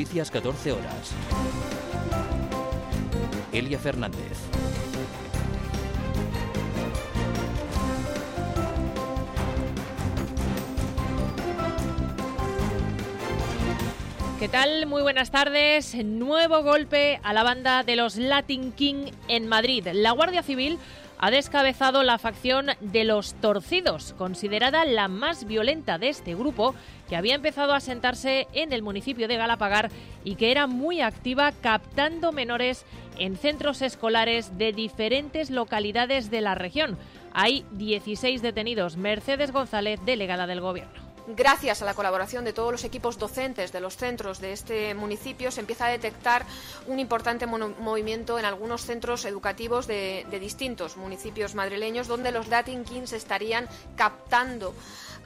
Noticias 14 horas. Elia Fernández. ¿Qué tal? Muy buenas tardes. Nuevo golpe a la banda de los Latin King en Madrid. La Guardia Civil ha descabezado la facción de los Torcidos, considerada la más violenta de este grupo, que había empezado a asentarse en el municipio de Galapagar y que era muy activa captando menores en centros escolares de diferentes localidades de la región. Hay 16 detenidos. Mercedes González, delegada del Gobierno. Gracias a la colaboración de todos los equipos docentes de los centros de este municipio, se empieza a detectar un importante movimiento en algunos centros educativos de distintos municipios madrileños, donde los Latin Kings estarían captando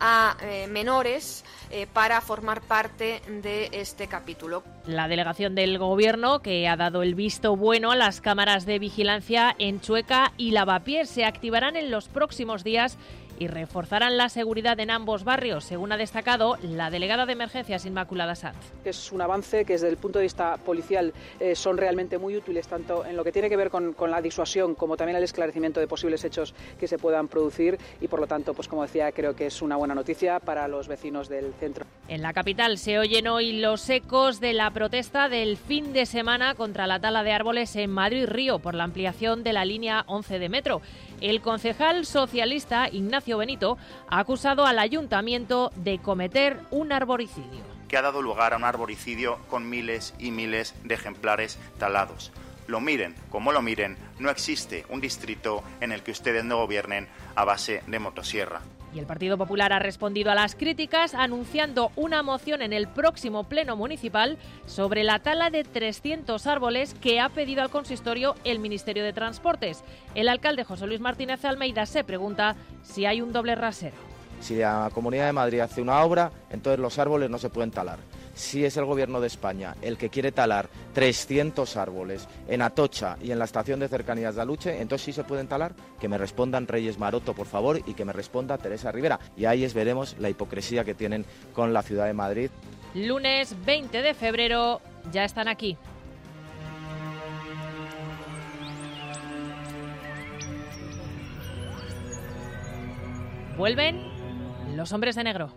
a menores para formar parte de este capítulo. La delegación del Gobierno, que ha dado el visto bueno a las cámaras de vigilancia en Chueca y Lavapiés, se activarán en los próximos días y reforzarán la seguridad en ambos barrios, según ha destacado la delegada de Emergencias, Inmaculada Sanz. Es un avance que desde el punto de vista policial son realmente muy útiles, tanto en lo que tiene que ver con la disuasión como también el esclarecimiento de posibles hechos que se puedan producir y, por lo tanto, pues como decía, creo que es una buena noticia para los vecinos del centro. En la capital se oyen hoy los ecos de la protesta del fin de semana contra la tala de árboles en Madrid-Río por la ampliación de la línea 11 de metro. El concejal socialista Ignacio Benito ha acusado al ayuntamiento de cometer un arboricidio. Que ha dado lugar a un arboricidio con miles y miles de ejemplares talados. Lo miren como lo miren, no existe un distrito en el que ustedes no gobiernen a base de motosierra. Y el Partido Popular ha respondido a las críticas anunciando una moción en el próximo pleno municipal sobre la tala de 300 árboles que ha pedido al consistorio el Ministerio de Transportes. El alcalde José Luis Martínez Almeida se pregunta si hay un doble rasero. Si la Comunidad de Madrid hace una obra, entonces los árboles no se pueden talar. Si es el Gobierno de España el que quiere talar 300 árboles en Atocha y en la estación de cercanías de Aluche, entonces sí se pueden talar. Que me respondan Reyes Maroto, por favor, y que me responda Teresa Rivera. Y ahí veremos la hipocresía que tienen con la ciudad de Madrid. Lunes 20 de febrero, ya están aquí. Vuelven los hombres de negro.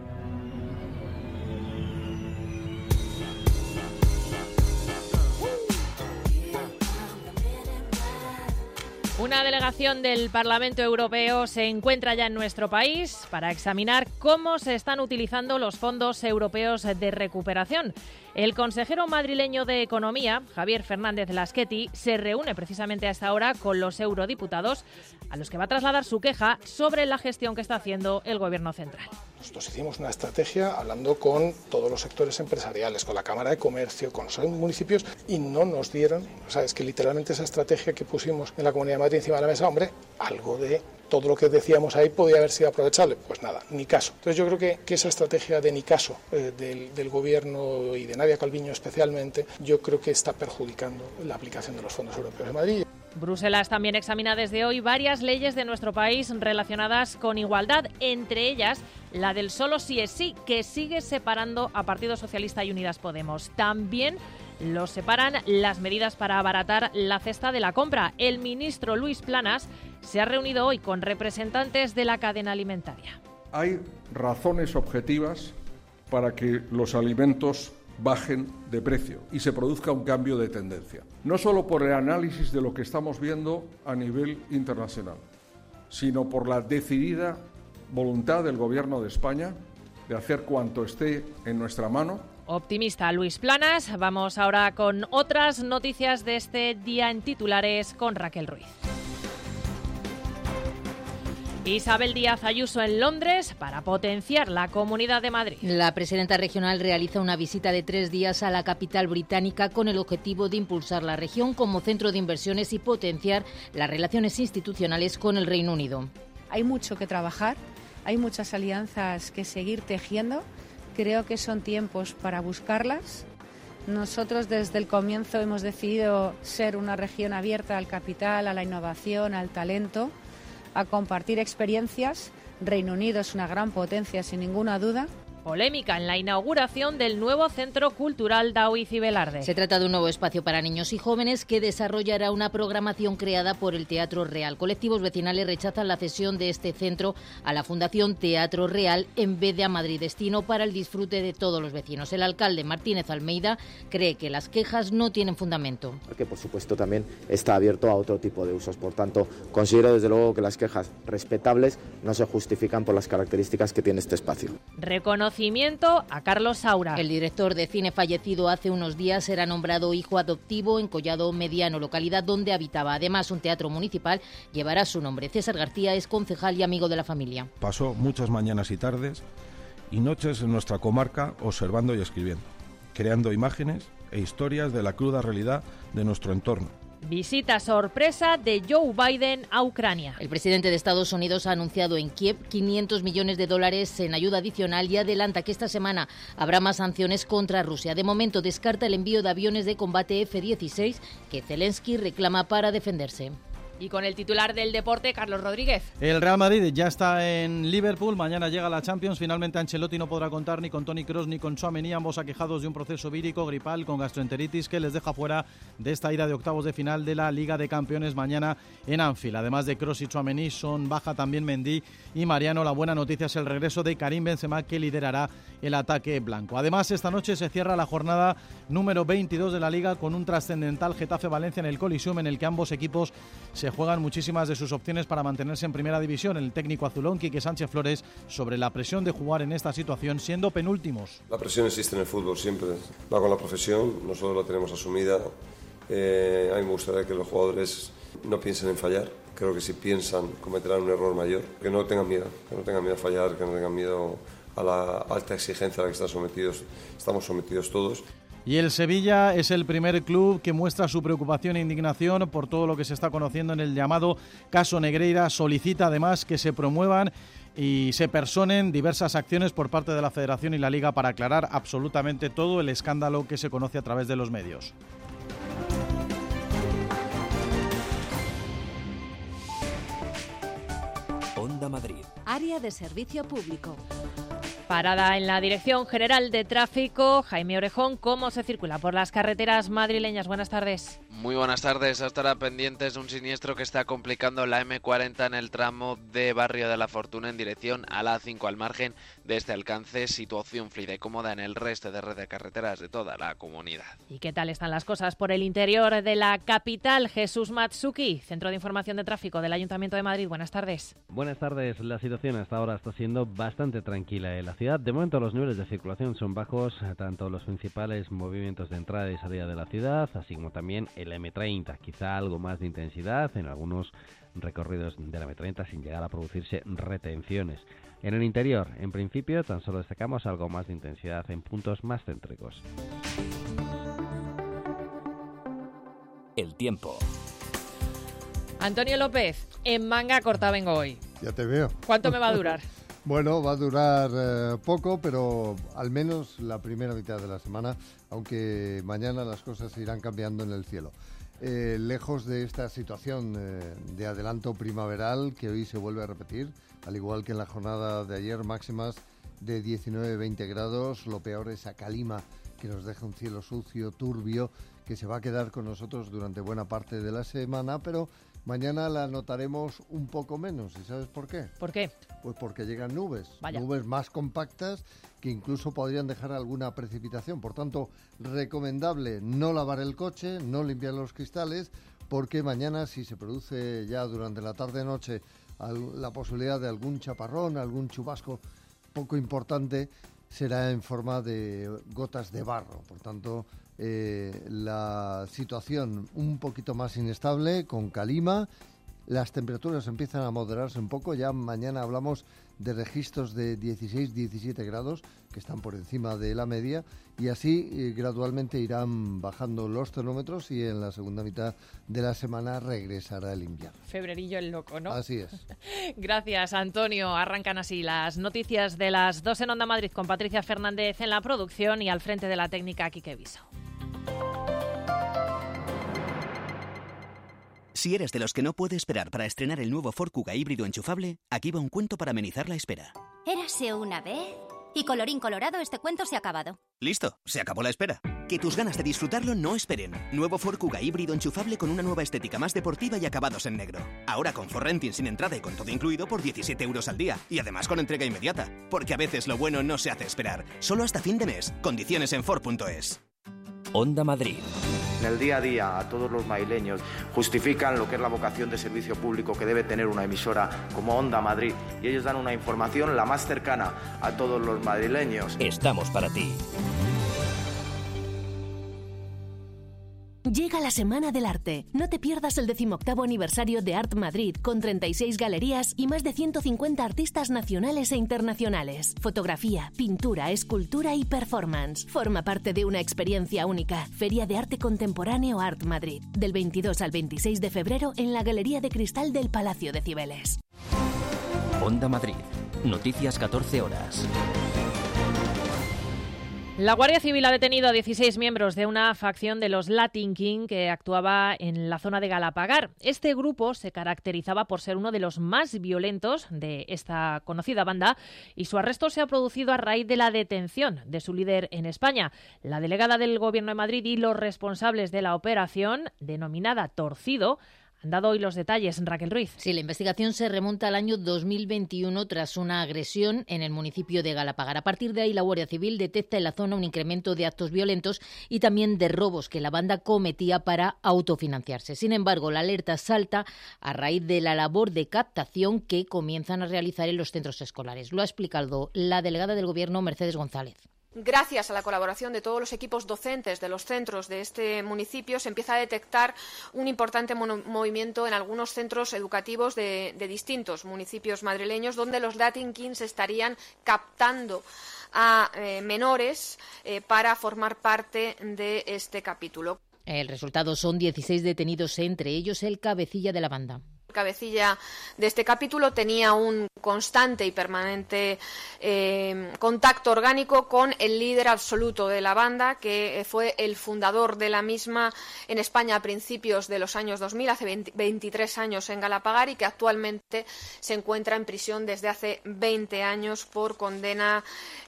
Una delegación del Parlamento Europeo se encuentra ya en nuestro país para examinar cómo se están utilizando los fondos europeos de recuperación. El consejero madrileño de Economía, Javier Fernández Lasqueti, se reúne precisamente a esta hora con los eurodiputados, a los que va a trasladar su queja sobre la gestión que está haciendo el Gobierno central. Nosotros hicimos una estrategia hablando con todos los sectores empresariales, con la Cámara de Comercio, con los municipios, y no nos dieron, o sea, es que literalmente esa estrategia que pusimos en la Comunidad de Madrid encima de la mesa, hombre, algo de todo lo que decíamos ahí podía haber sido aprovechable. Pues nada, ni caso. Entonces yo creo que esa estrategia de ni caso del Gobierno y de Nadia Calviño especialmente, yo creo que está perjudicando la aplicación de los fondos europeos de Madrid. Bruselas también examina desde hoy varias leyes de nuestro país relacionadas con igualdad, entre ellas la del solo sí es sí, que sigue separando a Partido Socialista y Unidas Podemos. También los separan las medidas para abaratar la cesta de la compra. El ministro Luis Planas se ha reunido hoy con representantes de la cadena alimentaria. Hay razones objetivas para que los alimentos bajen de precio y se produzca un cambio de tendencia. No solo por el análisis de lo que estamos viendo a nivel internacional, sino por la decidida voluntad del Gobierno de España de hacer cuanto esté en nuestra mano. Optimista Luis Planas. Vamos ahora con otras noticias de este día en titulares con Raquel Ruiz. Isabel Díaz Ayuso en Londres para potenciar la Comunidad de Madrid. La presidenta regional realiza una visita de 3 días a la capital británica con el objetivo de impulsar la región como centro de inversiones y potenciar las relaciones institucionales con el Reino Unido. Hay mucho que trabajar, hay muchas alianzas que seguir tejiendo. Creo que son tiempos para buscarlas. Nosotros desde el comienzo hemos decidido ser una región abierta al capital, a la innovación, al talento, a compartir experiencias. Reino Unido es una gran potencia, sin ninguna duda. Polémica en la inauguración del nuevo Centro Cultural Daoiz y Velarde. Se trata de un nuevo espacio para niños y jóvenes que desarrollará una programación creada por el Teatro Real. Colectivos vecinales rechazan la cesión de este centro a la Fundación Teatro Real en vez de a Madrid Destino para el disfrute de todos los vecinos. El alcalde Martínez Almeida cree que las quejas no tienen fundamento. Que por supuesto también está abierto a otro tipo de usos. Por tanto, considero desde luego que las quejas respetables no se justifican por las características que tiene este espacio. Reconocimiento a Carlos Saura. El director de cine fallecido hace unos días era nombrado hijo adoptivo en Collado Mediano, localidad donde habitaba. Además, un teatro municipal llevará su nombre. César García es concejal y amigo de la familia. Pasó muchas mañanas y tardes y noches en nuestra comarca observando y escribiendo, creando imágenes e historias de la cruda realidad de nuestro entorno. Visita sorpresa de Joe Biden a Ucrania. El presidente de Estados Unidos ha anunciado en Kiev $500 millones en ayuda adicional y adelanta que esta semana habrá más sanciones contra Rusia. De momento descarta el envío de aviones de combate F-16 que Zelensky reclama para defenderse. Y con el titular del deporte, Carlos Rodríguez. El Real Madrid ya está en Liverpool, mañana llega la Champions. Finalmente Ancelotti no podrá contar ni con Toni Kroos ni con Tchouaméni, ambos aquejados de un proceso vírico gripal con gastroenteritis que les deja fuera de esta ida de octavos de final de la Liga de Campeones mañana en Anfield. Además de Kroos y Tchouaméni, son baja también Mendy y Mariano. La buena noticia es el regreso de Karim Benzema, que liderará el ataque blanco. Además, esta noche se cierra la jornada número 22 de la Liga con un trascendental Getafe-Valencia en el Coliseum, en el que ambos equipos se juegan muchísimas de sus opciones para mantenerse en primera división. El técnico azulón, Quique Sánchez Flores, sobre la presión de jugar en esta situación siendo penúltimos. La presión existe en el fútbol, siempre va con la profesión, nosotros la tenemos asumida. A mí me gustaría que los jugadores no piensen en fallar. Creo que si piensan cometerán un error mayor. Que no tengan miedo a fallar, que no tengan miedo a la alta exigencia a la que estamos sometidos todos. Y el Sevilla es el primer club que muestra su preocupación e indignación por todo lo que se está conociendo en el llamado caso Negreira. Solicita además que se promuevan y se personen diversas acciones por parte de la Federación y la Liga para aclarar absolutamente todo el escándalo que se conoce a través de los medios. Onda Madrid. Área de servicio público. Parada en la Dirección General de Tráfico. Jaime Orejón, ¿cómo se circula por las carreteras madrileñas? Buenas tardes. Muy buenas tardes. Estará pendientes de un siniestro que está complicando la M40 en el tramo de Barrio de la Fortuna en dirección a la A5 al margen de este alcance. Situación fluida y cómoda en el resto de red de carreteras de toda la comunidad. ¿Y qué tal están las cosas por el interior de la capital? Jesús Matsuki, Centro de Información de Tráfico del Ayuntamiento de Madrid. Buenas tardes. Buenas tardes. La situación hasta ahora está siendo bastante tranquila en la ciudad. De momento los niveles de circulación son bajos, tanto los principales movimientos de entrada y salida de la ciudad, así como también el M30, quizá algo más de intensidad en algunos recorridos de la M30 sin llegar a producirse retenciones. En el interior, en principio, tan solo destacamos algo más de intensidad en puntos más céntricos. El tiempo. Antonio López, en manga corta vengo hoy. Ya te veo. ¿Cuánto me va a durar? Bueno, va a durar poco, pero al menos la primera mitad de la semana, aunque mañana las cosas irán cambiando en el cielo. Lejos de esta situación de adelanto primaveral que hoy se vuelve a repetir, al igual que en la jornada de ayer, máximas de 19-20 grados, lo peor es a Calima, que nos deja un cielo sucio, turbio, que se va a quedar con nosotros durante buena parte de la semana, pero mañana la notaremos un poco menos. ¿Y sabes por qué? ¿Por qué? Pues porque llegan nubes, Vaya. Nubes más compactas que incluso podrían dejar alguna precipitación. Por tanto, recomendable no lavar el coche, no limpiar los cristales, porque mañana, si se produce ya durante la tarde-noche la posibilidad de algún chaparrón, algún chubasco poco importante, será en forma de gotas de barro. Por tanto, la situación un poquito más inestable con calima. Las temperaturas empiezan a moderarse un poco. Ya mañana hablamos de registros de 16-17 grados, que están por encima de la media, y así gradualmente irán bajando los termómetros y en la segunda mitad de la semana regresará el invierno. Febrerillo el loco, ¿no? Así es. Gracias, Antonio. Arrancan así las noticias de las 2 en Onda Madrid con Patricia Fernández en la producción y al frente de la técnica Quique Viso. Si eres de los que no puede esperar para estrenar el nuevo Ford Kuga híbrido enchufable, aquí va un cuento para amenizar la espera. Érase una vez Y colorín colorado, este cuento se ha acabado. Listo, se acabó la espera. Que tus ganas de disfrutarlo no esperen. Nuevo Ford Kuga híbrido enchufable con una nueva estética más deportiva y acabados en negro. Ahora con Ford Renting sin entrada y con todo incluido por 17 € al día. Y además con entrega inmediata. Porque a veces lo bueno no se hace esperar. Solo hasta fin de mes. Condiciones en Ford.es. Onda Madrid. En el día a día, a todos los madrileños justifican lo que es la vocación de servicio público que debe tener una emisora como Onda Madrid. Y ellos dan una información la más cercana a todos los madrileños. Estamos para ti. Llega la Semana del Arte. No te pierdas el 18º aniversario de Art Madrid, con 36 galerías y más de 150 artistas nacionales e internacionales. Fotografía, pintura, escultura y performance. Forma parte de una experiencia única. Feria de Arte Contemporáneo Art Madrid. Del 22 al 26 de febrero en la Galería de Cristal del Palacio de Cibeles. Onda Madrid. Noticias 14 horas. La Guardia Civil ha detenido a 16 miembros de una facción de los Latin King que actuaba en la zona de Galapagar. Este grupo se caracterizaba por ser uno de los más violentos de esta conocida banda y su arresto se ha producido a raíz de la detención de su líder en España. La delegada del Gobierno de Madrid y los responsables de la operación, denominada Torcido, han dado hoy los detalles. Raquel Ruiz. Sí, la investigación se remonta al año 2021 tras una agresión en el municipio de Galapagar. A partir de ahí, la Guardia Civil detecta en la zona un incremento de actos violentos y también de robos que la banda cometía para autofinanciarse. Sin embargo, la alerta salta a raíz de la labor de captación que comienzan a realizar en los centros escolares. Lo ha explicado la delegada del Gobierno, Mercedes González. Gracias a la colaboración de todos los equipos docentes de los centros de este municipio, se empieza a detectar un importante movimiento en algunos centros educativos de distintos municipios madrileños, donde los Latin Kings estarían captando a menores para formar parte de este capítulo. El resultado son 16 detenidos, entre ellos el cabecilla de la banda. Cabecilla de este capítulo tenía un constante y permanente contacto orgánico con el líder absoluto de la banda, que fue el fundador de la misma en España a principios de los años 2000, hace 23 años en Galapagar, y que actualmente se encuentra en prisión desde hace 20 años por condena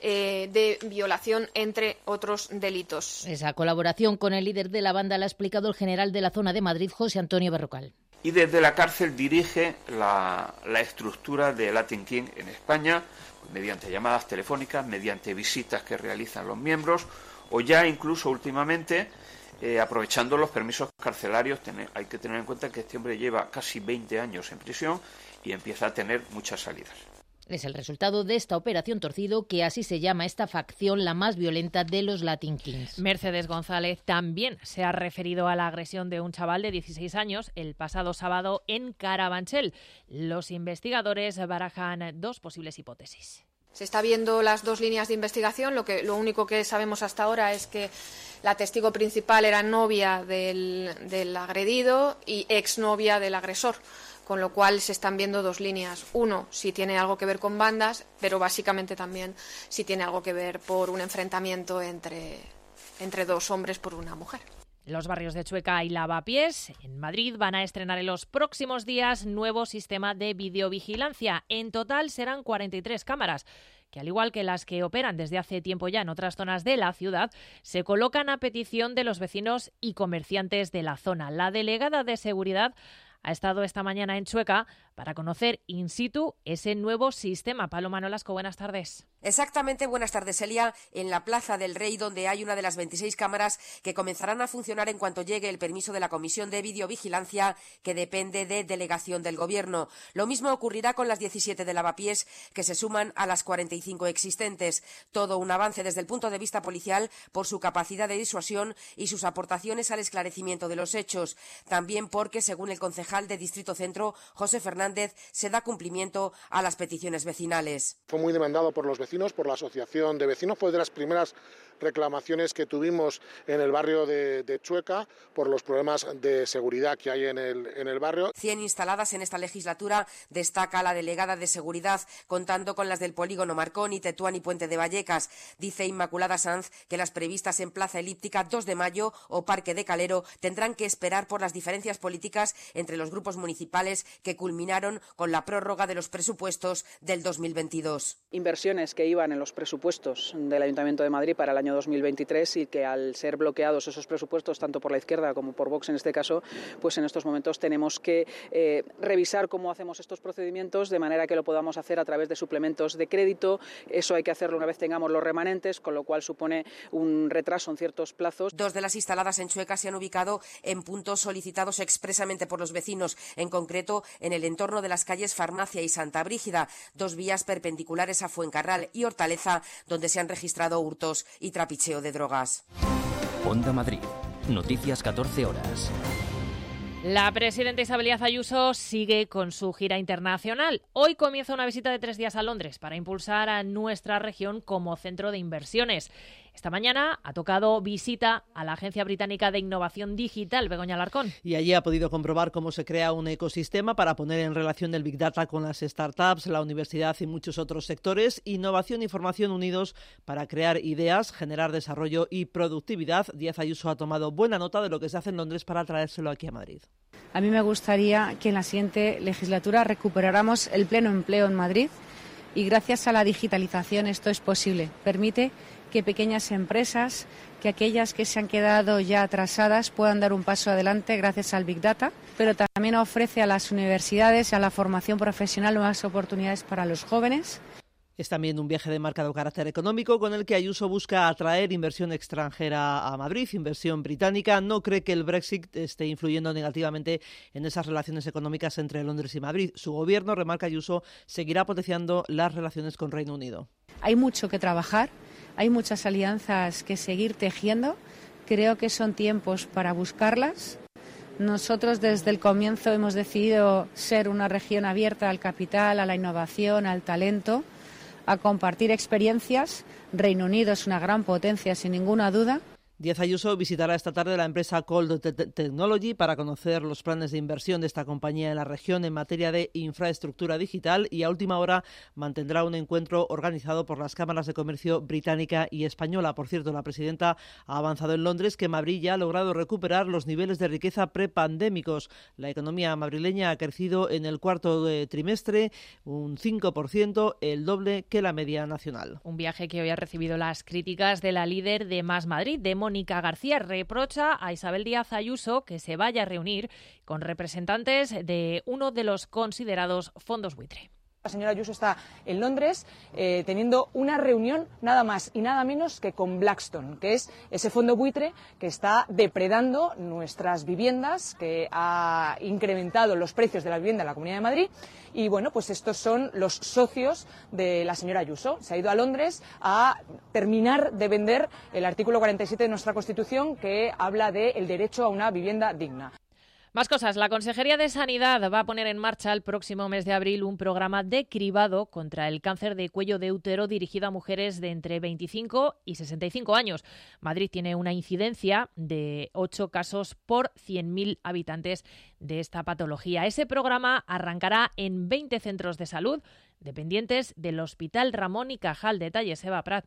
de violación, entre otros delitos. Esa colaboración con el líder de la banda la ha explicado el general de la zona de Madrid, José Antonio Berrocal. Y desde la cárcel dirige la estructura de Latin King en España, mediante llamadas telefónicas, mediante visitas que realizan los miembros, o ya incluso últimamente aprovechando los permisos carcelarios. Hay que tener en cuenta que este hombre lleva casi 20 años en prisión y empieza a tener muchas salidas. Es el resultado de esta operación Torcido, que así se llama esta facción, la más violenta de los Latin Kings. Mercedes González también se ha referido a la agresión de un chaval de 16 años el pasado sábado en Carabanchel. Los investigadores barajan dos posibles hipótesis. Se está viendo las dos líneas de investigación. Lo único que sabemos hasta ahora es que la testigo principal era novia del agredido y exnovia del agresor, con lo cual se están viendo dos líneas. Uno, si tiene algo que ver con bandas, pero básicamente también si tiene algo que ver por un enfrentamiento entre dos hombres por una mujer. Los barrios de Chueca y Lavapiés, en Madrid, van a estrenar en los próximos días nuevo sistema de videovigilancia. En total serán 43 cámaras, que al igual que las que operan desde hace tiempo ya en otras zonas de la ciudad, se colocan a petición de los vecinos y comerciantes de la zona. La delegada de Seguridad ha estado esta mañana en Chueca para conocer in situ ese nuevo sistema. Paloma Nolasco, buenas tardes. Exactamente, buenas tardes, Elia. En la Plaza del Rey, donde hay una de las 26 cámaras que comenzarán a funcionar en cuanto llegue el permiso de la Comisión de Videovigilancia, que depende de delegación del Gobierno. Lo mismo ocurrirá con las 17 de Lavapiés, que se suman a las 45 existentes. Todo un avance desde el punto de vista policial por su capacidad de disuasión y sus aportaciones al esclarecimiento de los hechos. También porque, según el concejal de Distrito Centro, José Fernández, se da cumplimiento a las peticiones vecinales. Fue muy demandado por los vecinos, por la asociación de vecinos, fue de las primeras reclamaciones que tuvimos en el barrio de Chueca por los problemas de seguridad que hay en el barrio. 100 instaladas en esta legislatura, destaca la delegada de Seguridad, contando con las del Polígono Marconi, Tetuán y Puente de Vallecas. Dice Inmaculada Sanz que las previstas en Plaza Elíptica, 2 de Mayo o Parque de Calero tendrán que esperar por las diferencias políticas entre los los grupos municipales que culminaron con la prórroga de los presupuestos del 2022. Inversiones que iban en los presupuestos del Ayuntamiento de Madrid para el año 2023 y que al ser bloqueados esos presupuestos, tanto por la izquierda como por Vox en este caso, pues en estos momentos tenemos que revisar cómo hacemos estos procedimientos de manera que lo podamos hacer a través de suplementos de crédito. Eso hay que hacerlo una vez tengamos los remanentes, con lo cual supone un retraso en ciertos plazos. 2 de las instaladas en Chueca se han ubicado en puntos solicitados expresamente por los vecinos, en concreto en el entorno de las calles Farmacia y Santa Brígida, 2 vías perpendiculares a Fuencarral y Hortaleza, donde se han registrado hurtos y trapicheo de drogas. Onda Madrid, noticias 14 horas. La presidenta Isabel Díaz Ayuso sigue con su gira internacional. Hoy comienza una visita de 3 días a Londres para impulsar a nuestra región como centro de inversiones. Esta mañana ha tocado visita a la Agencia Británica de Innovación Digital, Begoña Alarcón. Y allí ha podido comprobar cómo se crea un ecosistema para poner en relación el Big Data con las startups, la universidad y muchos otros sectores. Innovación y formación unidos para crear ideas, generar desarrollo y productividad. Díaz Ayuso ha tomado buena nota de lo que se hace en Londres para traérselo aquí a Madrid. A mí me gustaría que en la siguiente legislatura recuperáramos el pleno empleo en Madrid y gracias a la digitalización esto es posible. Permite que pequeñas empresas, que aquellas que se han quedado ya atrasadas puedan dar un paso adelante gracias al Big Data, pero también ofrece a las universidades y a la formación profesional nuevas oportunidades para los jóvenes. Es también un viaje de marcado carácter económico con el que Ayuso busca atraer inversión extranjera a Madrid, inversión británica. No cree que el Brexit esté influyendo negativamente en esas relaciones económicas entre Londres y Madrid. Su gobierno, remarca Ayuso, seguirá potenciando las relaciones con Reino Unido. Hay mucho que trabajar, hay muchas alianzas que seguir tejiendo. Creo que son tiempos para buscarlas. Nosotros desde el comienzo hemos decidido ser una región abierta al capital, a la innovación, al talento, a compartir experiencias. Reino Unido es una gran potencia, sin ninguna duda. Díaz Ayuso visitará esta tarde la empresa Cold Technology para conocer los planes de inversión de esta compañía en la región en materia de infraestructura digital y a última hora mantendrá un encuentro organizado por las cámaras de comercio británica y española. Por cierto, la presidenta ha avanzado en Londres que Madrid ya ha logrado recuperar los niveles de riqueza prepandémicos. La economía madrileña ha crecido en el cuarto trimestre un 5%, el doble que la media nacional. Un viaje que hoy ha recibido las críticas de la líder de Más Madrid, de Mónica García. Reprocha a Isabel Díaz Ayuso que se vaya a reunir con representantes de uno de los considerados fondos buitre. La señora Ayuso está en Londres teniendo una reunión nada más y nada menos que con Blackstone, que es ese fondo buitre que está depredando nuestras viviendas, que ha incrementado los precios de la vivienda en la Comunidad de Madrid. Y bueno, pues estos son los socios de la señora Ayuso. Se ha ido a Londres a terminar de vender el artículo 47 de nuestra Constitución que habla del derecho a una vivienda digna. Más cosas. La Consejería de Sanidad va a poner en marcha el próximo mes de abril un programa de cribado contra el cáncer de cuello de útero dirigido a mujeres de entre 25 y 65 años. Madrid tiene una incidencia de 8 casos por 100.000 habitantes de esta patología. Ese programa arrancará en 20 centros de salud dependientes del Hospital Ramón y Cajal. Detalles, Eva Prat.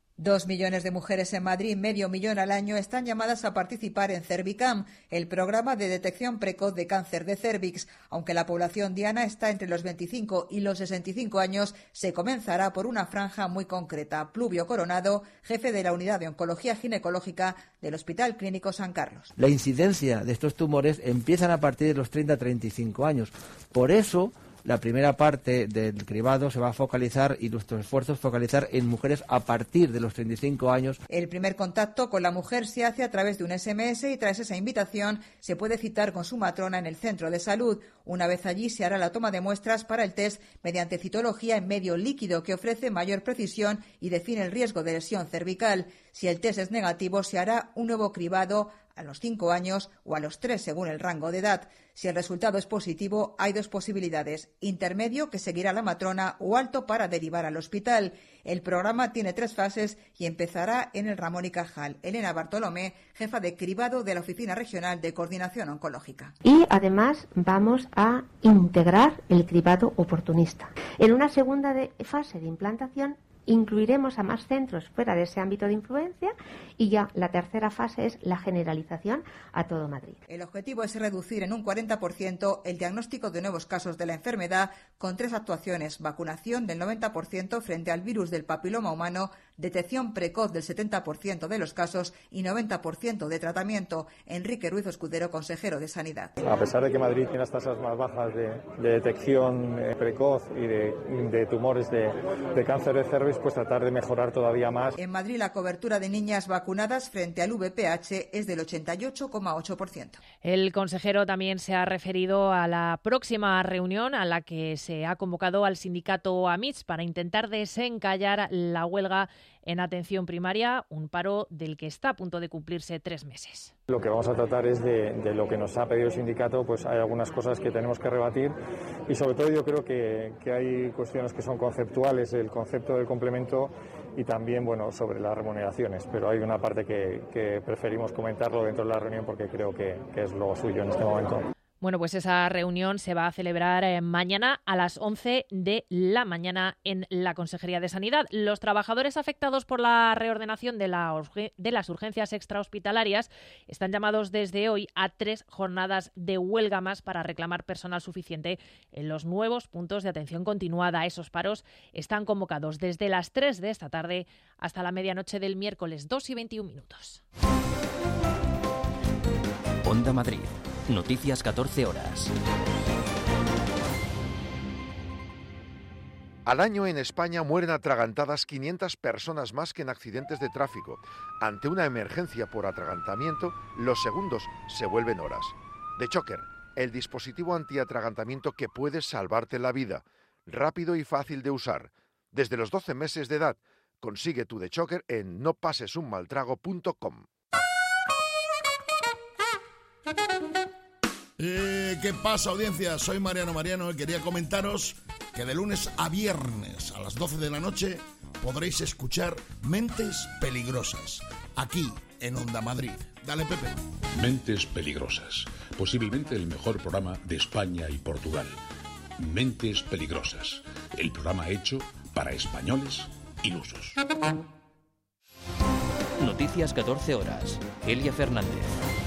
2 millones de mujeres en Madrid, medio millón al año, están llamadas a participar en Cervicam, el programa de detección precoz de cáncer de cérvix. Aunque la población diana está entre los 25 y los 65 años, se comenzará por una franja muy concreta. Pluvio Coronado, jefe de la Unidad de Oncología Ginecológica del Hospital Clínico San Carlos. La incidencia de estos tumores empiezan a partir de los 30-35 años. Por eso, la primera parte del cribado se va a focalizar y nuestros esfuerzos focalizar en mujeres a partir de los 35 años. El primer contacto con la mujer se hace a través de un SMS y tras esa invitación se puede citar con su matrona en el centro de salud. Una vez allí se hará la toma de muestras para el test mediante citología en medio líquido que ofrece mayor precisión y define el riesgo de lesión cervical. Si el test es negativo se hará un nuevo cribado a los 5 años o a los 3 según el rango de edad. Si el resultado es positivo, hay 2 posibilidades: intermedio, que seguirá la matrona, o alto, para derivar al hospital. El programa tiene 3 fases y empezará en el Ramón y Cajal. Elena Bartolomé, jefa de cribado de la Oficina Regional de Coordinación Oncológica. Y además vamos a integrar el cribado oportunista. En una segunda fase de implantación incluiremos a más centros fuera de ese ámbito de influencia y ya la tercera fase es la generalización a todo Madrid. El objetivo es reducir en un 40% el diagnóstico de nuevos casos de la enfermedad con 3 actuaciones: vacunación del 90% frente al virus del papiloma humano, detección precoz del 70% de los casos y 90% de tratamiento. Enrique Ruiz Escudero, consejero de Sanidad. A pesar de que Madrid tiene las tasas más bajas de detección precoz y de tumores de cáncer de cervix, pues tratar de mejorar todavía más. En Madrid la cobertura de niñas vacunadas frente al VPH es del 88,8%. El consejero también se ha referido a la próxima reunión a la que se ha convocado al sindicato AMITS para intentar desencallar la huelga en atención primaria, un paro del que está a punto de cumplirse 3 meses. Lo que vamos a tratar es de lo que nos ha pedido el sindicato, pues hay algunas cosas que tenemos que rebatir y sobre todo yo creo que hay cuestiones que son conceptuales, el concepto del complemento y también sobre las remuneraciones, pero hay una parte que preferimos comentarlo dentro de la reunión porque creo que es lo suyo en este momento. Bueno, pues esa reunión se va a celebrar mañana a las 11 de la mañana en la Consejería de Sanidad. Los trabajadores afectados por la reordenación de las urgencias extrahospitalarias están llamados desde hoy a 3 jornadas de huelga más para reclamar personal suficiente en los nuevos puntos de atención continuada. Esos paros están convocados desde las 3 de esta tarde hasta la medianoche del miércoles, 2:21. Onda Madrid. Noticias 14 horas. Al año en España mueren atragantadas 500 personas más que en accidentes de tráfico. Ante una emergencia por atragantamiento, los segundos se vuelven horas. DeChocker, el dispositivo antiatragantamiento que puede salvarte la vida. Rápido y fácil de usar. Desde los 12 meses de edad, consigue tu DeChocker en nopasesunmaltrago.com. ¿Qué pasa, audiencia? Soy Mariano y quería comentaros que de lunes a viernes a las 12 de la noche podréis escuchar Mentes Peligrosas, aquí en Onda Madrid. Dale, Pepe. Mentes Peligrosas, posiblemente el mejor programa de España y Portugal. Mentes Peligrosas, el programa hecho para españoles ilusos. Noticias 14 horas. Elia Fernández.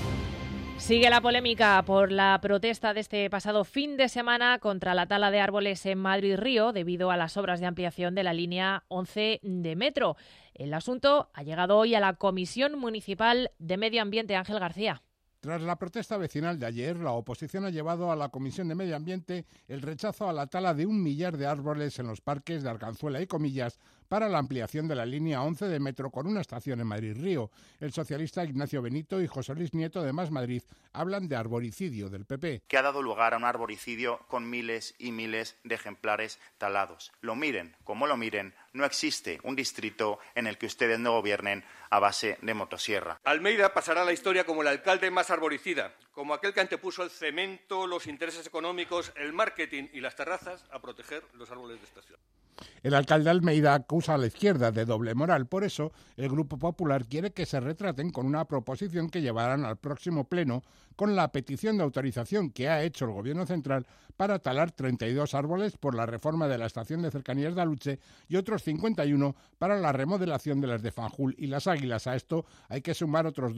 Sigue la polémica por la protesta de este pasado fin de semana contra la tala de árboles en Madrid-Río debido a las obras de ampliación de la línea 11 de metro. El asunto ha llegado hoy a la Comisión Municipal de Medio Ambiente. Ángel García. Tras la protesta vecinal de ayer, la oposición ha llevado a la Comisión de Medio Ambiente el rechazo a la tala de 1 millar de árboles en los parques de Arganzuela y Comillas para la ampliación de la línea 11 de metro con una estación en Madrid-Río. El socialista Ignacio Benito y José Luis Nieto de Más Madrid hablan de arboricidio del PP. Que ha dado lugar a un arboricidio con miles y miles de ejemplares talados. Lo miren como lo miren, no existe un distrito en el que ustedes no gobiernen a base de motosierra. Almeida pasará a la historia como el alcalde más arboricida, como aquel que antepuso el cemento, los intereses económicos, el marketing y las terrazas a proteger los árboles de estación. El alcalde Almeida acusa a la izquierda de doble moral. Por eso, el Grupo Popular quiere que se retraten con una proposición que llevarán al próximo pleno con la petición de autorización que ha hecho el Gobierno central para talar 32 árboles por la reforma de la estación de cercanías de Aluche y otros 51 para la remodelación de las de Fanjul y Las Águilas. A esto hay que sumar otros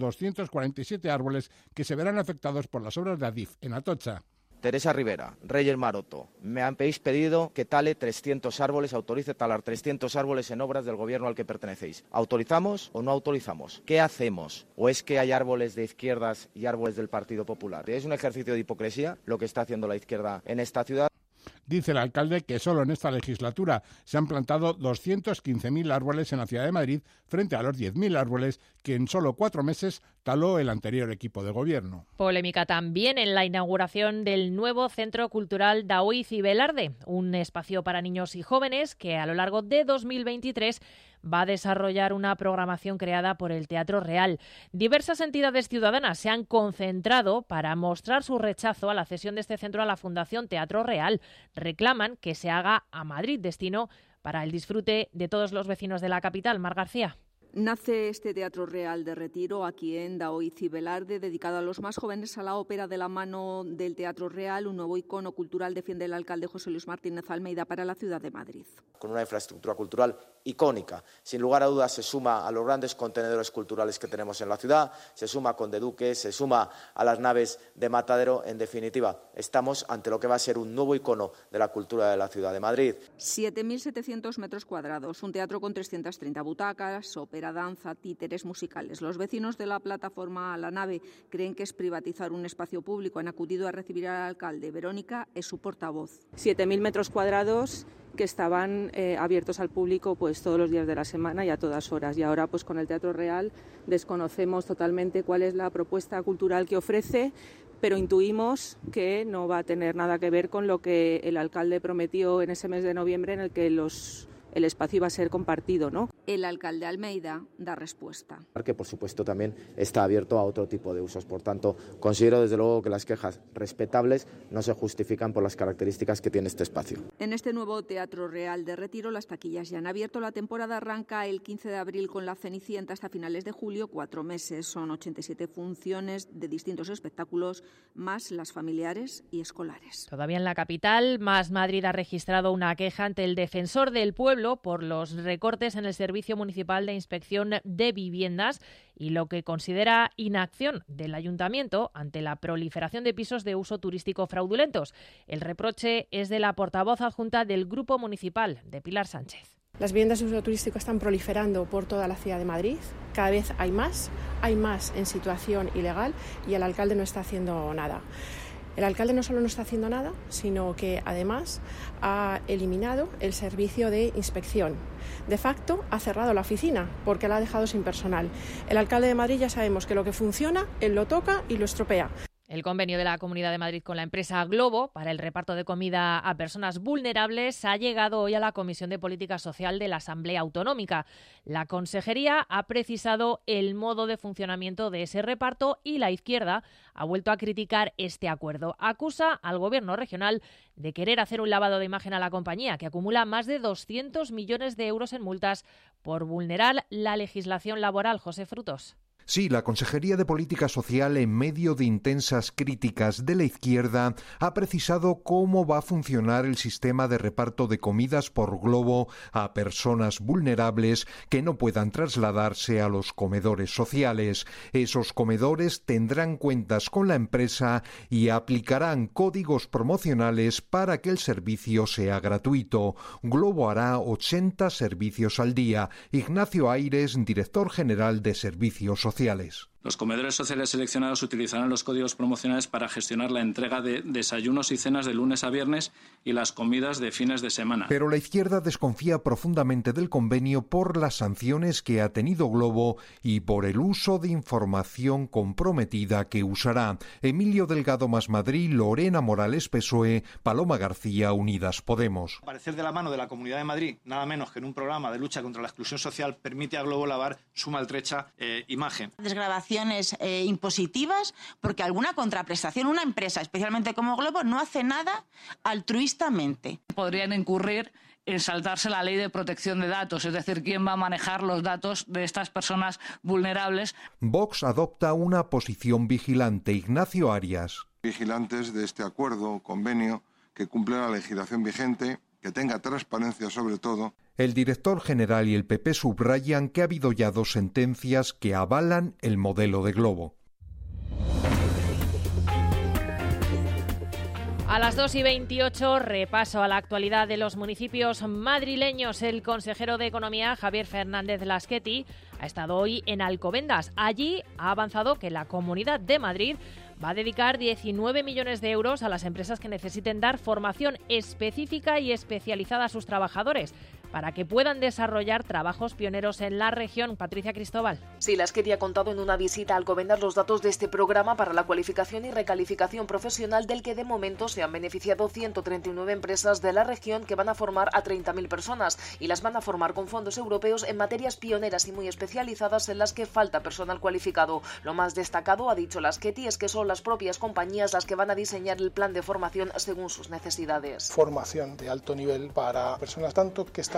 247 árboles que se verán afectados por las obras de Adif en Atocha. Teresa Rivera, Reyes Maroto, me habéis pedido que tale 300 árboles, autorice talar 300 árboles en obras del gobierno al que pertenecéis. ¿Autorizamos o no autorizamos? ¿Qué hacemos? ¿O es que hay árboles de izquierdas y árboles del Partido Popular? ¿Es un ejercicio de hipocresía lo que está haciendo la izquierda en esta ciudad? Dice el alcalde que solo en esta legislatura se han plantado 215.000 árboles en la ciudad de Madrid frente a los 10.000 árboles que en solo 4 meses taló el anterior equipo de gobierno. Polémica también en la inauguración del nuevo Centro Cultural Daoiz y Velarde, un espacio para niños y jóvenes que a lo largo de 2023 va a desarrollar una programación creada por el Teatro Real. Diversas entidades ciudadanas se han concentrado para mostrar su rechazo a la cesión de este centro a la Fundación Teatro Real. Reclaman que se haga a Madrid destino para el disfrute de todos los vecinos de la capital. Mar García. Nace este Teatro Real de Retiro aquí en Daoiz y Velarde, dedicado a los más jóvenes, a la ópera de la mano del Teatro Real, un nuevo icono cultural, defiende el alcalde José Luis Martínez Almeida para la ciudad de Madrid. Con una infraestructura cultural icónica. Sin lugar a dudas se suma a los grandes contenedores culturales que tenemos en la ciudad, se suma a Conde Duque, se suma a las naves de Matadero. En definitiva, estamos ante lo que va a ser un nuevo icono de la cultura de la ciudad de Madrid. 7.700 metros cuadrados, un teatro con 330 butacas, ópera, danza, títeres musicales. Los vecinos de la plataforma La Nave creen que es privatizar un espacio público. Han acudido a recibir al alcalde. Verónica es su portavoz. 7.000 metros cuadrados que estaban abiertos al público pues todos los días de la semana y a todas horas. Y ahora pues con el Teatro Real desconocemos totalmente cuál es la propuesta cultural que ofrece, pero intuimos que no va a tener nada que ver con lo que el alcalde prometió en ese mes de noviembre, en el que el espacio iba a ser compartido, ¿no? El alcalde Almeida da respuesta. Que por supuesto también está abierto a otro tipo de usos. Por tanto, considero desde luego que las quejas respetables no se justifican por las características que tiene este espacio. En este nuevo Teatro Real de Retiro las taquillas ya han abierto. La temporada arranca el 15 de abril con La Cenicienta hasta finales de julio, 4 meses. Son 87 funciones de distintos espectáculos, más las familiares y escolares. Todavía en la capital, Más Madrid ha registrado una queja ante el Defensor del Pueblo por los recortes en el Servicio Municipal de Inspección de Viviendas y lo que considera inacción del Ayuntamiento ante la proliferación de pisos de uso turístico fraudulentos. El reproche es de la portavoz adjunta del Grupo Municipal, de Pilar Sánchez. Las viviendas de uso turístico están proliferando por toda la ciudad de Madrid. Cada vez hay más en situación ilegal y el alcalde no está haciendo nada. El alcalde no solo no está haciendo nada, sino que además ha eliminado el servicio de inspección. De facto, ha cerrado la oficina porque la ha dejado sin personal. El alcalde de Madrid ya sabemos que lo que funciona, él lo toca y lo estropea. El convenio de la Comunidad de Madrid con la empresa Globo para el reparto de comida a personas vulnerables ha llegado hoy a la Comisión de Política Social de la Asamblea Autonómica. La Consejería ha precisado el modo de funcionamiento de ese reparto y la izquierda ha vuelto a criticar este acuerdo. Acusa al Gobierno regional de querer hacer un lavado de imagen a la compañía, que acumula más de 200 millones de euros en multas por vulnerar la legislación laboral. José Frutos. Sí, la Consejería de Política Social, en medio de intensas críticas de la izquierda, ha precisado cómo va a funcionar el sistema de reparto de comidas por globo a personas vulnerables que no puedan trasladarse a los comedores sociales. Esos comedores tendrán cuentas con la empresa y aplicarán códigos promocionales para que el servicio sea gratuito. Globo hará 80 servicios al día. Ignacio Aires, director general de Servicios Sociales. Los comedores sociales seleccionados utilizarán los códigos promocionales para gestionar la entrega de desayunos y cenas de lunes a viernes y las comidas de fines de semana. Pero la izquierda desconfía profundamente del convenio por las sanciones que ha tenido Globo y por el uso de información comprometida que usará. Emilio Delgado, Más Madrid; Lorena Morales, PSOE; Paloma García, Unidas Podemos. Aparecer de la mano de la Comunidad de Madrid, nada menos que en un programa de lucha contra la exclusión social, permite a Globo lavar su maltrecha imagen. Desgravaciones impositivas, porque alguna contraprestación, una empresa, especialmente como Globo, no hace nada altruistamente. Podrían incurrir en saltarse la ley de protección de datos, es decir, quién va a manejar los datos de estas personas vulnerables. Vox adopta una posición vigilante. Ignacio Arias. Vigilantes de este acuerdo, convenio, que cumple la legislación vigente, que tenga transparencia sobre todo. El director general y el PP subrayan que ha habido ya 2 sentencias que avalan el modelo de Globo. A las 2:28, repaso a la actualidad de los municipios madrileños. El consejero de Economía, Javier Fernández Laschetti, ha estado hoy en Alcobendas. Allí ha avanzado que la Comunidad de Madrid va a dedicar 19 millones de euros a las empresas que necesiten dar formación específica y especializada a sus trabajadores para que puedan desarrollar trabajos pioneros en la región. Patricia Cristóbal. Sí, Laschetti ha contado en una visita a Alcobendas los datos de este programa para la cualificación y recalificación profesional, del que de momento se han beneficiado 139 empresas de la región, que van a formar a 30.000 personas y las van a formar con fondos europeos en materias pioneras y muy especializadas en las que falta personal cualificado. Lo más destacado, ha dicho Laschetti, es que son las propias compañías las que van a diseñar el plan de formación según sus necesidades. Formación de alto nivel para personas tanto que están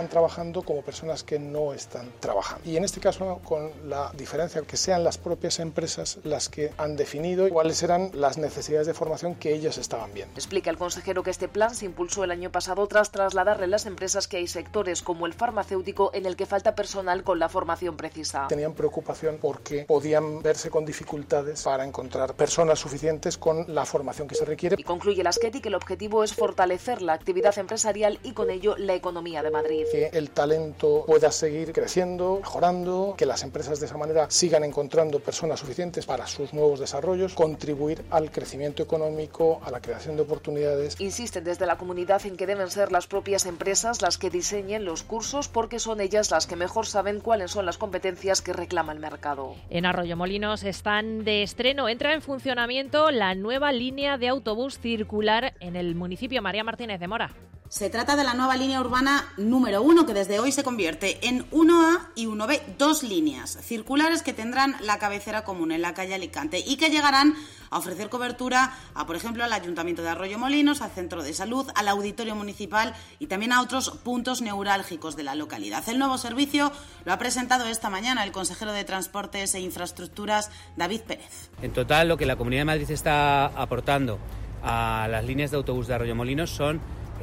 están trabajando como personas que no están trabajando. Y en este caso, con la diferencia que sean las propias empresas las que han definido cuáles eran las necesidades de formación que ellas estaban viendo. Explica el consejero que este plan se impulsó el año pasado tras trasladarle a las empresas que hay sectores como el farmacéutico en el que falta personal con la formación precisa. Tenían preocupación porque podían verse con dificultades para encontrar personas suficientes con la formación que se requiere. Y concluye Laschetti que el objetivo es fortalecer la actividad empresarial y con ello la economía de Madrid. Que el talento pueda seguir creciendo, mejorando, que las empresas de esa manera sigan encontrando personas suficientes para sus nuevos desarrollos, contribuir al crecimiento económico, a la creación de oportunidades. Insisten desde la comunidad en que deben ser las propias empresas las que diseñen los cursos porque son ellas las que mejor saben cuáles son las competencias que reclama el mercado. En Arroyomolinos están de estreno. Entra en funcionamiento la nueva línea de autobús circular en el municipio. María Martínez de Mora. Se trata de la nueva línea urbana número 1, que desde hoy se convierte en 1A y 1B, 2 líneas circulares que tendrán la cabecera común en la calle Alicante y que llegarán a ofrecer cobertura a, por ejemplo, al Ayuntamiento de Arroyomolinos, al Centro de Salud, al Auditorio Municipal y también a otros puntos neurálgicos de la localidad. El nuevo servicio lo ha presentado esta mañana el consejero de Transportes e Infraestructuras, David Pérez. En total, lo que la Comunidad de Madrid está aportando a las líneas de autobús de Arroyomolinos son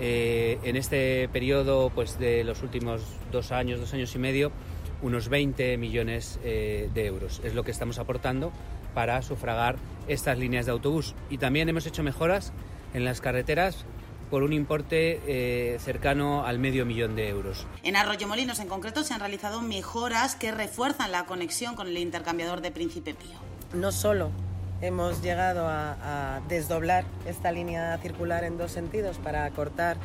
en este periodo pues de los últimos 2 años y medio, unos 20 millones de euros. Es lo que estamos aportando para sufragar estas líneas de autobús. Y también hemos hecho mejoras en las carreteras por un importe cercano al $500,000 de euros. En Arroyomolinos en concreto se han realizado mejoras que refuerzan la conexión con el intercambiador de Príncipe Pío. No solo hemos llegado a desdoblar esta línea circular en 2 sentidos para acortar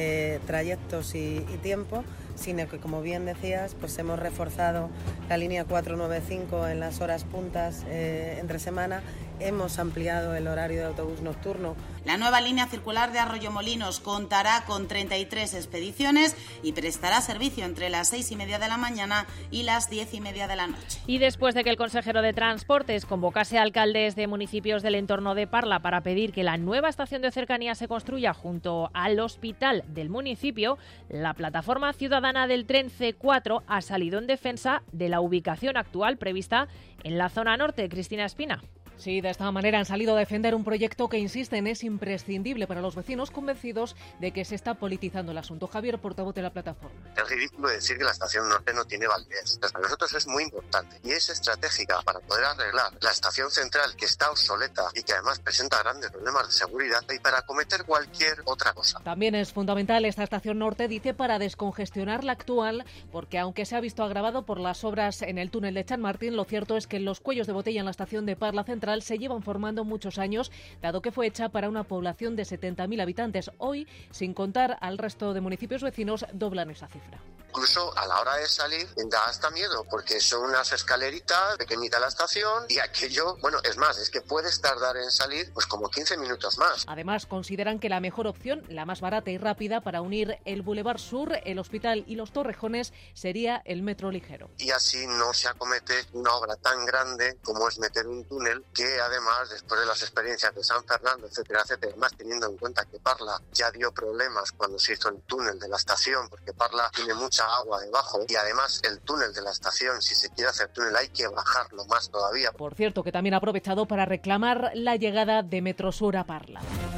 trayectos y tiempo, sino que, como bien decías, pues hemos reforzado la línea 495 en las horas puntas entre semana, hemos ampliado el horario de autobús nocturno. La nueva línea circular de Arroyomolinos contará con 33 expediciones y prestará servicio entre las 6:30 de la mañana y las 10:30 de la noche. Y después de que el consejero de Transportes convocase a alcaldes de municipios del entorno de Parla para pedir que la nueva estación de cercanía se construya junto al hospital del municipio, la plataforma ciudadana del tren C4 ha salido en defensa de la ubicación actual prevista en la zona norte. Cristina Espina. Sí, de esta manera han salido a defender un proyecto que, insisten, es imprescindible para los vecinos convencidos de que se está politizando el asunto. Javier, portavoz de la plataforma. Es ridículo decir que la estación norte no tiene validez. Para nosotros es muy importante y es estratégica para poder arreglar la estación central, que está obsoleta y que además presenta grandes problemas de seguridad, y para acometer cualquier otra cosa. También es fundamental esta estación norte, dice, para descongestionar la actual, porque aunque se ha visto agravado por las obras en el túnel de Chanmartín, lo cierto es que los cuellos de botella en la estación de Parla Central se llevan formando muchos años, dado que fue hecha para una población de 70.000 habitantes. Hoy, sin contar al resto de municipios vecinos, doblan esa cifra. Incluso a la hora de salir da hasta miedo, porque son unas escaleritas, pequeñita la estación, y aquello, bueno, es más, es que puedes tardar en salir pues como 15 minutos más. Además, consideran que la mejor opción, la más barata y rápida para unir el Boulevard Sur, el Hospital y los Torrejones, sería el metro ligero. Y así no se acomete una obra tan grande como es meter un túnel, que además, después de las experiencias de San Fernando, etcétera, etcétera, más teniendo en cuenta que Parla ya dio problemas cuando se hizo el túnel de la estación, porque Parla tiene mucha agua debajo, y además el túnel de la estación, si se quiere hacer túnel, hay que bajarlo más todavía. Por cierto, que también ha aprovechado para reclamar la llegada de Metrosur a Parla.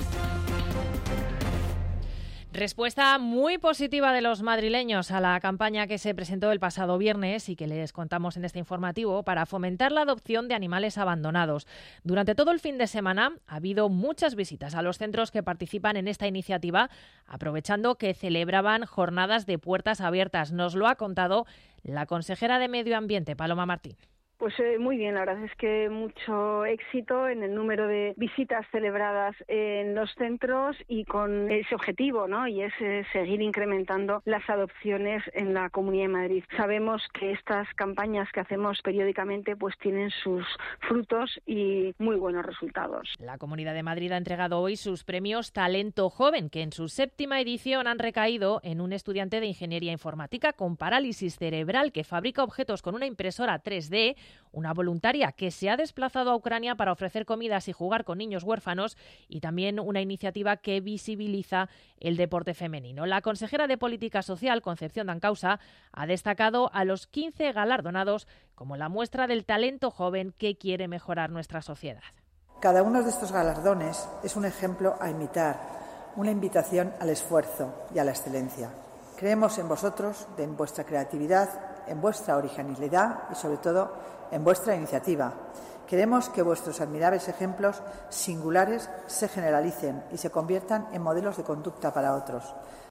Respuesta muy positiva de los madrileños a la campaña que se presentó el pasado viernes y que les contamos en este informativo para fomentar la adopción de animales abandonados. Durante todo el fin de semana ha habido muchas visitas a los centros que participan en esta iniciativa, aprovechando que celebraban jornadas de puertas abiertas. Nos lo ha contado la consejera de Medio Ambiente, Paloma Martín. Pues muy bien, la verdad es que mucho éxito en el número de visitas celebradas en los centros y con ese objetivo, ¿no? Y es seguir incrementando las adopciones en la Comunidad de Madrid. Sabemos que estas campañas que hacemos periódicamente pues tienen sus frutos y muy buenos resultados. La Comunidad de Madrid ha entregado hoy sus premios Talento Joven, que en su 7ª edición han recaído en un estudiante de Ingeniería Informática con parálisis cerebral que fabrica objetos con una impresora 3D una voluntaria que se ha desplazado a Ucrania para ofrecer comidas y jugar con niños huérfanos, y también una iniciativa que visibiliza el deporte femenino. La consejera de Política Social, Concepción Dancausa, ha destacado a los 15 galardonados como la muestra del talento joven que quiere mejorar nuestra sociedad. Cada uno de estos galardones es un ejemplo a imitar, una invitación al esfuerzo y a la excelencia. Creemos en vosotros, en vuestra creatividad, en vuestra originalidad y, sobre todo, en vuestra iniciativa. Queremos que vuestros admirables ejemplos singulares se generalicen y se conviertan en modelos de conducta para otros.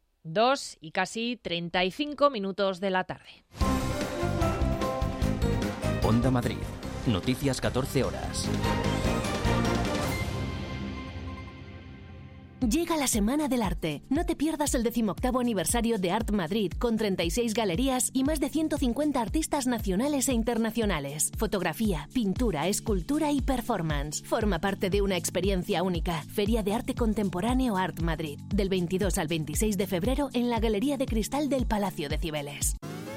2:35 de la tarde. Onda Madrid. Noticias 14 horas. Llega la Semana del Arte. No te pierdas el 18º aniversario de Art Madrid, con 36 galerías y más de 150 artistas nacionales e internacionales. Fotografía, pintura, escultura y performance. Forma parte de una experiencia única. Feria de Arte Contemporáneo Art Madrid. Del 22 al 26 de febrero en la Galería de Cristal del Palacio de Cibeles.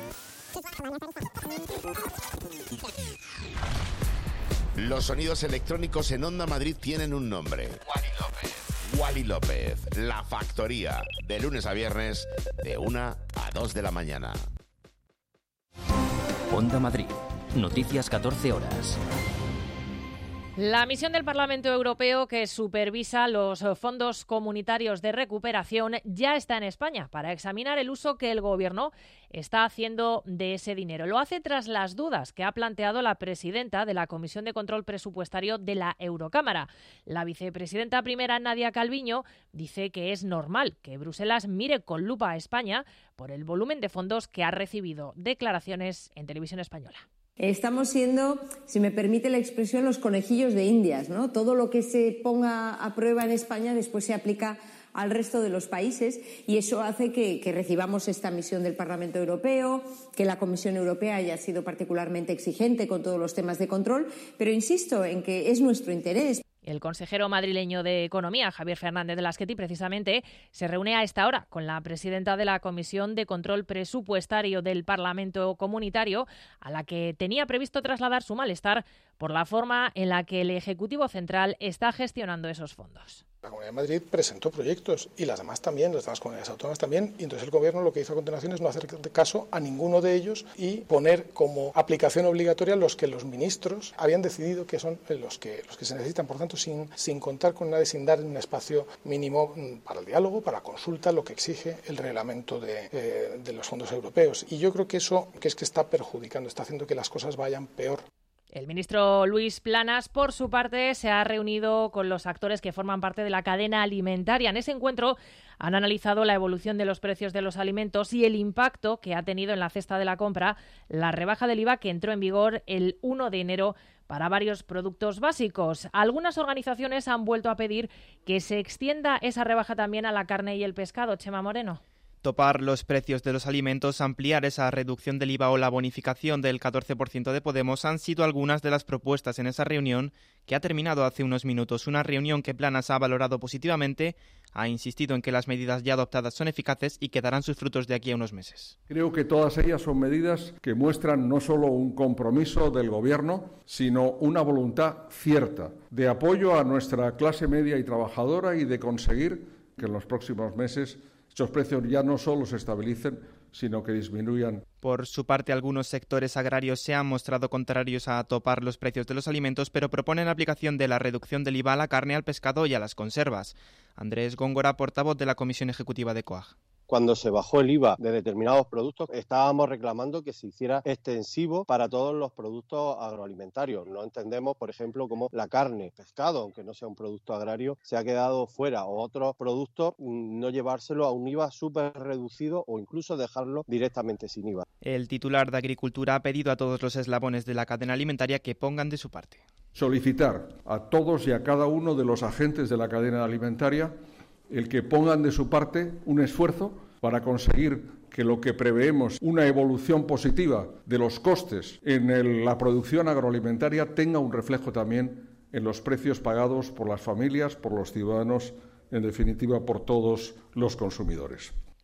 Los sonidos electrónicos en Onda Madrid tienen un nombre. Wally López, La Factoría, de lunes a viernes, de 1 a 2 de la mañana. Onda Madrid, noticias 14 horas. La misión del Parlamento Europeo que supervisa los fondos comunitarios de recuperación ya está en España para examinar el uso que el Gobierno está haciendo de ese dinero. Lo hace tras las dudas que ha planteado la presidenta de la Comisión de Control Presupuestario de la Eurocámara. La vicepresidenta primera, Nadia Calviño, dice que es normal que Bruselas mire con lupa a España por el volumen de fondos que ha recibido. Declaraciones en Televisión Española. Estamos siendo, si me permite la expresión, los conejillos de Indias, ¿no? Todo lo que se ponga a prueba en España después se aplica al resto de los países, y eso hace que recibamos esta misión del Parlamento Europeo, que la Comisión Europea haya sido particularmente exigente con todos los temas de control, pero insisto en que es nuestro interés. El consejero madrileño de Economía, Javier Fernández de Lasqueti, precisamente se reúne a esta hora con la presidenta de la Comisión de Control Presupuestario del Parlamento Comunitario, a la que tenía previsto trasladar su malestar por la forma en la que el Ejecutivo Central está gestionando esos fondos. La Comunidad de Madrid presentó proyectos y las demás también, las demás comunidades autónomas también, y entonces el Gobierno lo que hizo a continuación es no hacer caso a ninguno de ellos y poner como aplicación obligatoria los que los ministros habían decidido que son los que se necesitan, por tanto sin contar con nadie, sin dar un espacio mínimo para el diálogo, para la consulta, lo que exige el reglamento de los fondos europeos. Y yo creo que eso que está perjudicando, está haciendo que las cosas vayan peor. El ministro Luis Planas, por su parte, se ha reunido con los actores que forman parte de la cadena alimentaria. En ese encuentro han analizado la evolución de los precios de los alimentos y el impacto que ha tenido en la cesta de la compra la rebaja del IVA que entró en vigor el 1 de enero para varios productos básicos. Algunas organizaciones han vuelto a pedir que se extienda esa rebaja también a la carne y el pescado. Chema Moreno. Topar los precios de los alimentos, ampliar esa reducción del IVA o la bonificación del 14% de Podemos han sido algunas de las propuestas en esa reunión que ha terminado hace unos minutos. Una reunión que Planas ha valorado positivamente, ha insistido en que las medidas ya adoptadas son eficaces y que darán sus frutos de aquí a unos meses. Creo que todas ellas son medidas que muestran no solo un compromiso del Gobierno, sino una voluntad cierta de apoyo a nuestra clase media y trabajadora y de conseguir que en los próximos meses esos precios ya no solo se estabilicen, sino que disminuyan. Por su parte, algunos sectores agrarios se han mostrado contrarios a topar los precios de los alimentos, pero proponen la aplicación de la reducción del IVA a la carne, al pescado y a las conservas. Andrés Góngora, portavoz de la Comisión Ejecutiva de COAG. Cuando se bajó el IVA de determinados productos, estábamos reclamando que se hiciera extensivo para todos los productos agroalimentarios. No entendemos, por ejemplo, cómo la carne, pescado, aunque no sea un producto agrario, se ha quedado fuera, o otros productos no llevárselo a un IVA súper reducido o incluso dejarlo directamente sin IVA. El titular de Agricultura ha pedido a todos los eslabones de la cadena alimentaria que pongan de su parte. Solicitar a todos y a cada uno de los agentes de la cadena alimentaria el que pongan de su parte un esfuerzo para conseguir que lo que preveemos, una evolución positiva de los costes en la producción agroalimentaria, tenga un reflejo también en los precios pagados por las familias, por los ciudadanos, en definitiva por todos los consumidores.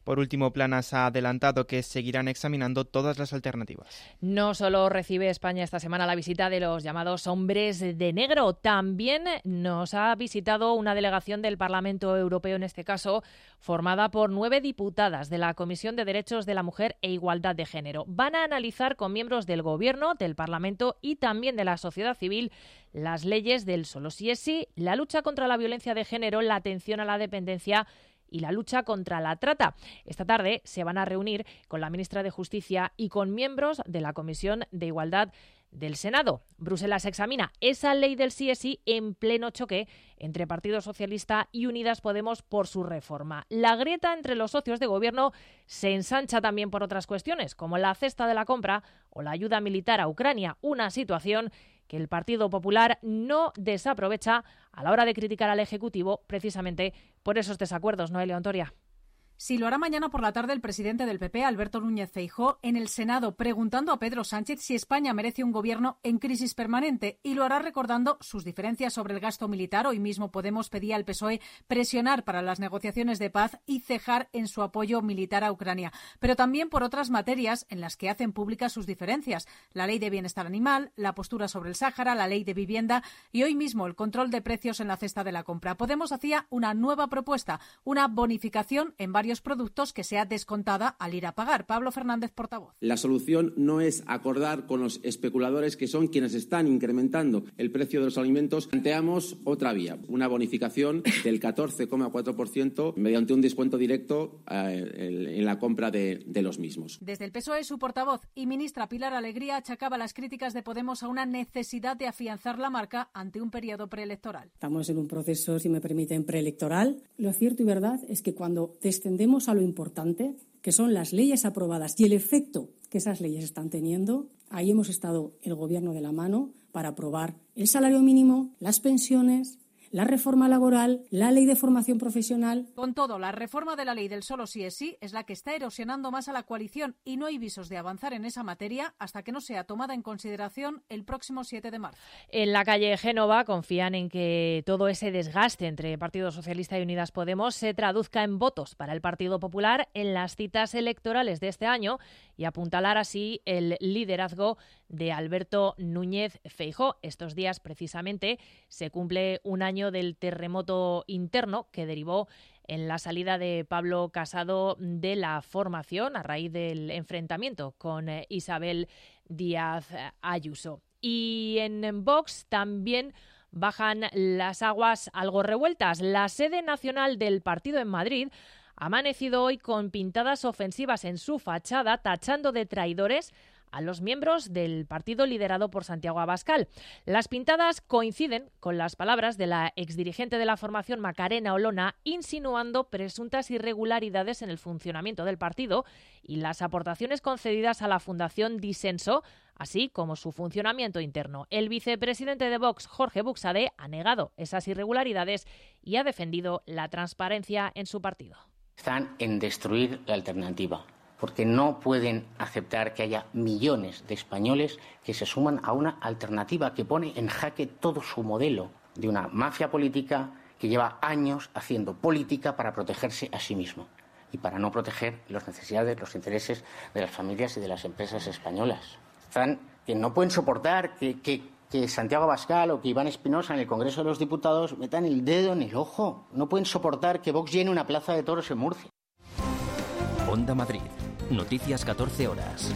Por último, Planas ha adelantado que seguirán examinando todas las alternativas. No solo recibe España esta semana la visita de los llamados hombres de negro, también nos ha visitado una delegación del Parlamento Europeo, en este caso, formada por 9 diputadas de la Comisión de Derechos de la Mujer e Igualdad de Género. Van a analizar con miembros del Gobierno, del Parlamento y también de la sociedad civil las leyes del solo sí es sí, la lucha contra la violencia de género, la atención a la dependencia y la lucha contra la trata. Esta tarde se van a reunir con la ministra de Justicia y con miembros de la Comisión de Igualdad del Senado. Bruselas examina esa ley del sí es sí en pleno choque entre Partido Socialista y Unidas Podemos por su reforma. La grieta entre los socios de gobierno se ensancha también por otras cuestiones, como la cesta de la compra o la ayuda militar a Ucrania, una situación que el Partido Popular no desaprovecha a la hora de criticar al Ejecutivo precisamente por esos desacuerdos. Noelia Ontoria. Sí, lo hará mañana por la tarde el presidente del PP, Alberto Núñez Feijóo, en el Senado, preguntando a Pedro Sánchez si España merece un gobierno en crisis permanente, y lo hará recordando sus diferencias sobre el gasto militar. Hoy mismo Podemos pedía al PSOE presionar para las negociaciones de paz y cejar en su apoyo militar a Ucrania, pero también por otras materias en las que hacen públicas sus diferencias: la ley de bienestar animal, la postura sobre el Sáhara, la ley de vivienda y hoy mismo el control de precios en la cesta de la compra. Podemos hacía una nueva propuesta, una bonificación en varios productos que sea descontada al ir a pagar. Pablo Fernández, portavoz. La solución no es acordar con los especuladores, que son quienes están incrementando el precio de los alimentos. Planteamos otra vía, una bonificación del 14,4% mediante un descuento directo en la compra de los mismos. Desde el PSOE, su portavoz y ministra Pilar Alegría achacaba las críticas de Podemos a una necesidad de afianzar la marca ante un periodo preelectoral. Estamos en un proceso, si me permiten, preelectoral. Lo cierto y verdad es que cuando descendemos a lo importante, que son las leyes aprobadas y el efecto que esas leyes están teniendo, ahí hemos estado el Gobierno de la mano para aprobar el salario mínimo, las pensiones, la reforma laboral, la ley de formación profesional. Con todo, la reforma de la ley del solo sí es sí es la que está erosionando más a la coalición y no hay visos de avanzar en esa materia hasta que no sea tomada en consideración el próximo 7 de marzo. En la calle Génova confían en que todo ese desgaste entre Partido Socialista y Unidas Podemos se traduzca en votos para el Partido Popular en las citas electorales de este año y apuntalar así el liderazgo de Alberto Núñez Feijóo. Estos días, precisamente, se cumple un año del terremoto interno que derivó en la salida de Pablo Casado de la formación a raíz del enfrentamiento con Isabel Díaz Ayuso. Y en Vox también bajan las aguas algo revueltas. La sede nacional del partido en Madrid ha amanecido hoy con pintadas ofensivas en su fachada, tachando de traidores a los miembros del partido liderado por Santiago Abascal. Las pintadas coinciden con las palabras de la exdirigente de la formación, Macarena Olona, insinuando presuntas irregularidades en el funcionamiento del partido y las aportaciones concedidas a la Fundación Disenso, así como su funcionamiento interno. El vicepresidente de Vox, Jorge Buxadé, ha negado esas irregularidades y ha defendido la transparencia en su partido. Están en destruir la alternativa, porque no pueden aceptar que haya millones de españoles que se suman a una alternativa que pone en jaque todo su modelo de una mafia política que lleva años haciendo política para protegerse a sí mismo y para no proteger las necesidades, los intereses de las familias y de las empresas españolas. Están que no pueden soportar que Santiago Abascal o que Iván Espinosa en el Congreso de los Diputados metan el dedo en el ojo. No pueden soportar que Vox llene una plaza de toros en Murcia. Onda Madrid. Noticias 14 horas.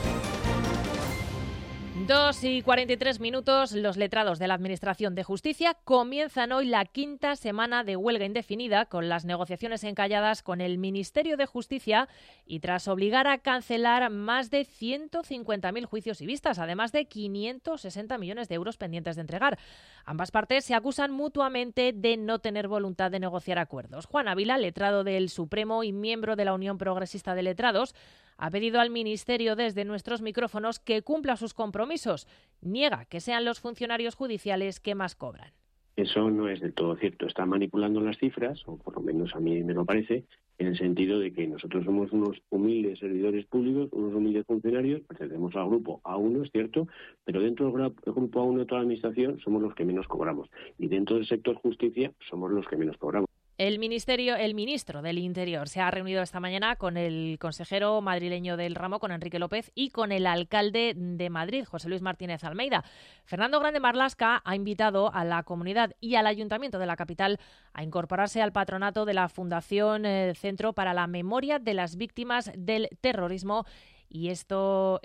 2:43. Los letrados de la Administración de Justicia comienzan hoy la 5ª semana de huelga indefinida, con las negociaciones encalladas con el Ministerio de Justicia y tras obligar a cancelar más de 150.000 juicios y vistas, además de 560 millones de euros pendientes de entregar. Ambas partes se acusan mutuamente de no tener voluntad de negociar acuerdos. Juan Ávila, letrado del Supremo y miembro de la Unión Progresista de Letrados, ha pedido al Ministerio desde nuestros micrófonos que cumpla sus compromisos. Niega que sean los funcionarios judiciales que más cobran. Eso no es del todo cierto. Está manipulando las cifras, o por lo menos a mí me lo parece, en el sentido de que nosotros somos unos humildes servidores públicos, unos humildes funcionarios, pertenecemos al grupo A1, es cierto, pero dentro del grupo A1 de toda la Administración somos los que menos cobramos. Y dentro del sector justicia somos los que menos cobramos. El ministro del Interior se ha reunido esta mañana con el consejero madrileño del ramo, con Enrique López, y con el alcalde de Madrid, José Luis Martínez Almeida. Fernando Grande Marlaska ha invitado a la comunidad y al ayuntamiento de la capital a incorporarse al patronato de la Fundación Centro para la Memoria de las Víctimas del Terrorismo. Y esta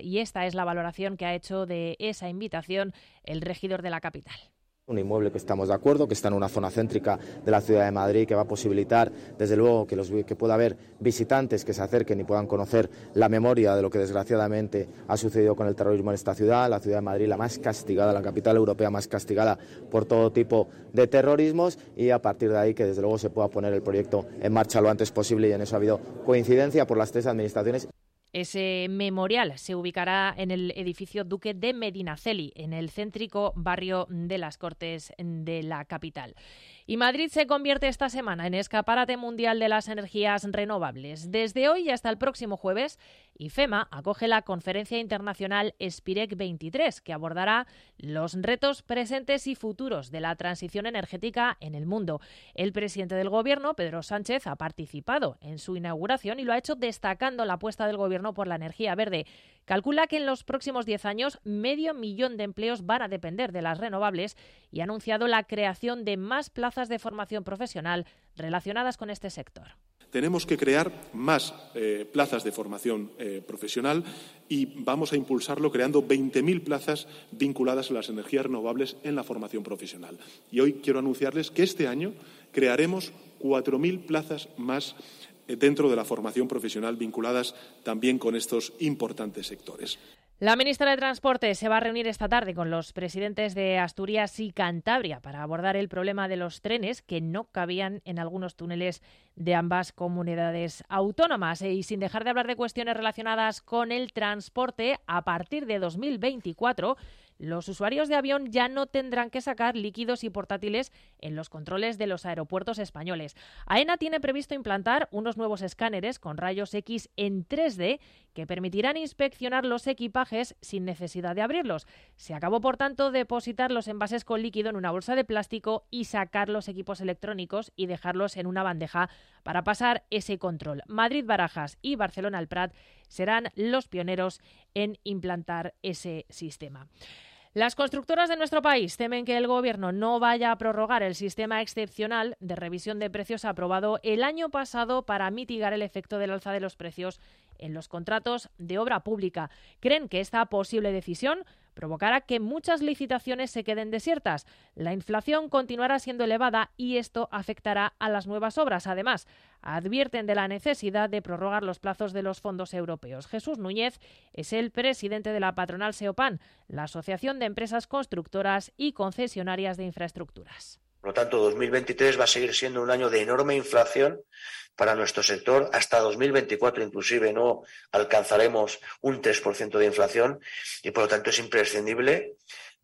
es la valoración que ha hecho de esa invitación el regidor de la capital. Un inmueble que estamos de acuerdo, que está en una zona céntrica de la ciudad de Madrid, que va a posibilitar, desde luego, que pueda haber visitantes que se acerquen y puedan conocer la memoria de lo que desgraciadamente ha sucedido con el terrorismo en esta ciudad, la ciudad de Madrid, la más castigada, la capital europea más castigada por todo tipo de terrorismos, y a partir de ahí que desde luego se pueda poner el proyecto en marcha lo antes posible, y en eso ha habido coincidencia por las tres administraciones. Ese memorial se ubicará en el edificio Duque de Medinaceli, en el céntrico barrio de las Cortes de la capital. Y Madrid se convierte esta semana en escaparate mundial de las energías renovables. Desde hoy y hasta el próximo jueves, IFEMA acoge la conferencia internacional Spirec 23, que abordará los retos presentes y futuros de la transición energética en el mundo. El presidente del Gobierno, Pedro Sánchez, ha participado en su inauguración y lo ha hecho destacando la apuesta del Gobierno por la energía verde. Calcula que en los próximos 10 años 500.000 de empleos van a depender de las renovables y ha anunciado la creación de más plazas de formación profesional relacionadas con este sector. Tenemos que crear más plazas de formación profesional y vamos a impulsarlo creando 20.000 plazas vinculadas a las energías renovables en la formación profesional. Y hoy quiero anunciarles que este año crearemos 4.000 plazas más dentro de la formación profesional vinculadas también con estos importantes sectores. La ministra de Transporte se va a reunir esta tarde con los presidentes de Asturias y Cantabria para abordar el problema de los trenes que no cabían en algunos túneles de ambas comunidades autónomas. Y sin dejar de hablar de cuestiones relacionadas con el transporte, a partir de 2024 los usuarios de avión ya no tendrán que sacar líquidos y portátiles en los controles de los aeropuertos españoles. AENA tiene previsto implantar unos nuevos escáneres con rayos X en 3D que permitirán inspeccionar los equipajes sin necesidad de abrirlos. Se acabó, por tanto, depositar los envases con líquido en una bolsa de plástico y sacar los equipos electrónicos y dejarlos en una bandeja para pasar ese control. Madrid, Barajas y Barcelona, el Prat serán los pioneros en implantar ese sistema. Las constructoras de nuestro país temen que el Gobierno no vaya a prorrogar el sistema excepcional de revisión de precios aprobado el año pasado para mitigar el efecto del alza de los precios en los contratos de obra pública. Creen que esta posible decisión provocará que muchas licitaciones se queden desiertas. La inflación continuará siendo elevada y esto afectará a las nuevas obras. Además, advierten de la necesidad de prorrogar los plazos de los fondos europeos. Jesús Núñez es el presidente de la patronal SEOPAN, la Asociación de Empresas Constructoras y Concesionarias de Infraestructuras. Por lo tanto, 2023 va a seguir siendo un año de enorme inflación para nuestro sector. Hasta 2024 inclusive no alcanzaremos un 3% de inflación y por lo tanto es imprescindible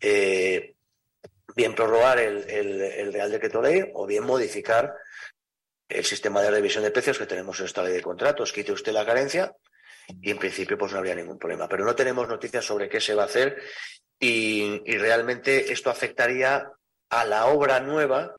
bien prorrogar el Real Decreto Ley o bien modificar el sistema de revisión de precios que tenemos en esta ley de contratos. Quite usted la carencia y en principio pues no habría ningún problema. Pero no tenemos noticias sobre qué se va a hacer y realmente esto afectaría a la obra nueva.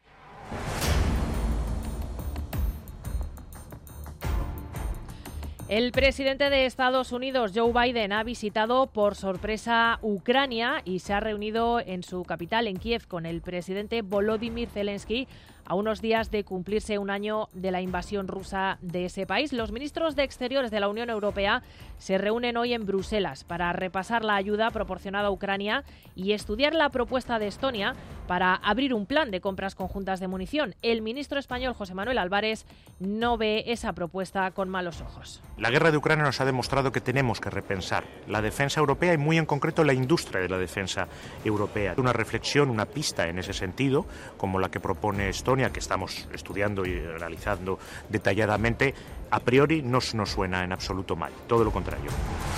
El presidente de Estados Unidos, Joe Biden, ha visitado por sorpresa Ucrania y se ha reunido en su capital, en Kiev, con el presidente Volodymyr Zelensky a unos días de cumplirse un año de la invasión rusa de ese país. Los ministros de Exteriores de la Unión Europea se reúnen hoy en Bruselas para repasar la ayuda proporcionada a Ucrania y estudiar la propuesta de Estonia para abrir un plan de compras conjuntas de munición. El ministro español José Manuel Álvarez no ve esa propuesta con malos ojos. La guerra de Ucrania nos ha demostrado que tenemos que repensar la defensa europea y muy en concreto la industria de la defensa europea. Una reflexión, una pista en ese sentido, como la que propone Estonia, que estamos estudiando y analizando detalladamente, a priori no nos suena en absoluto mal, todo lo contrario.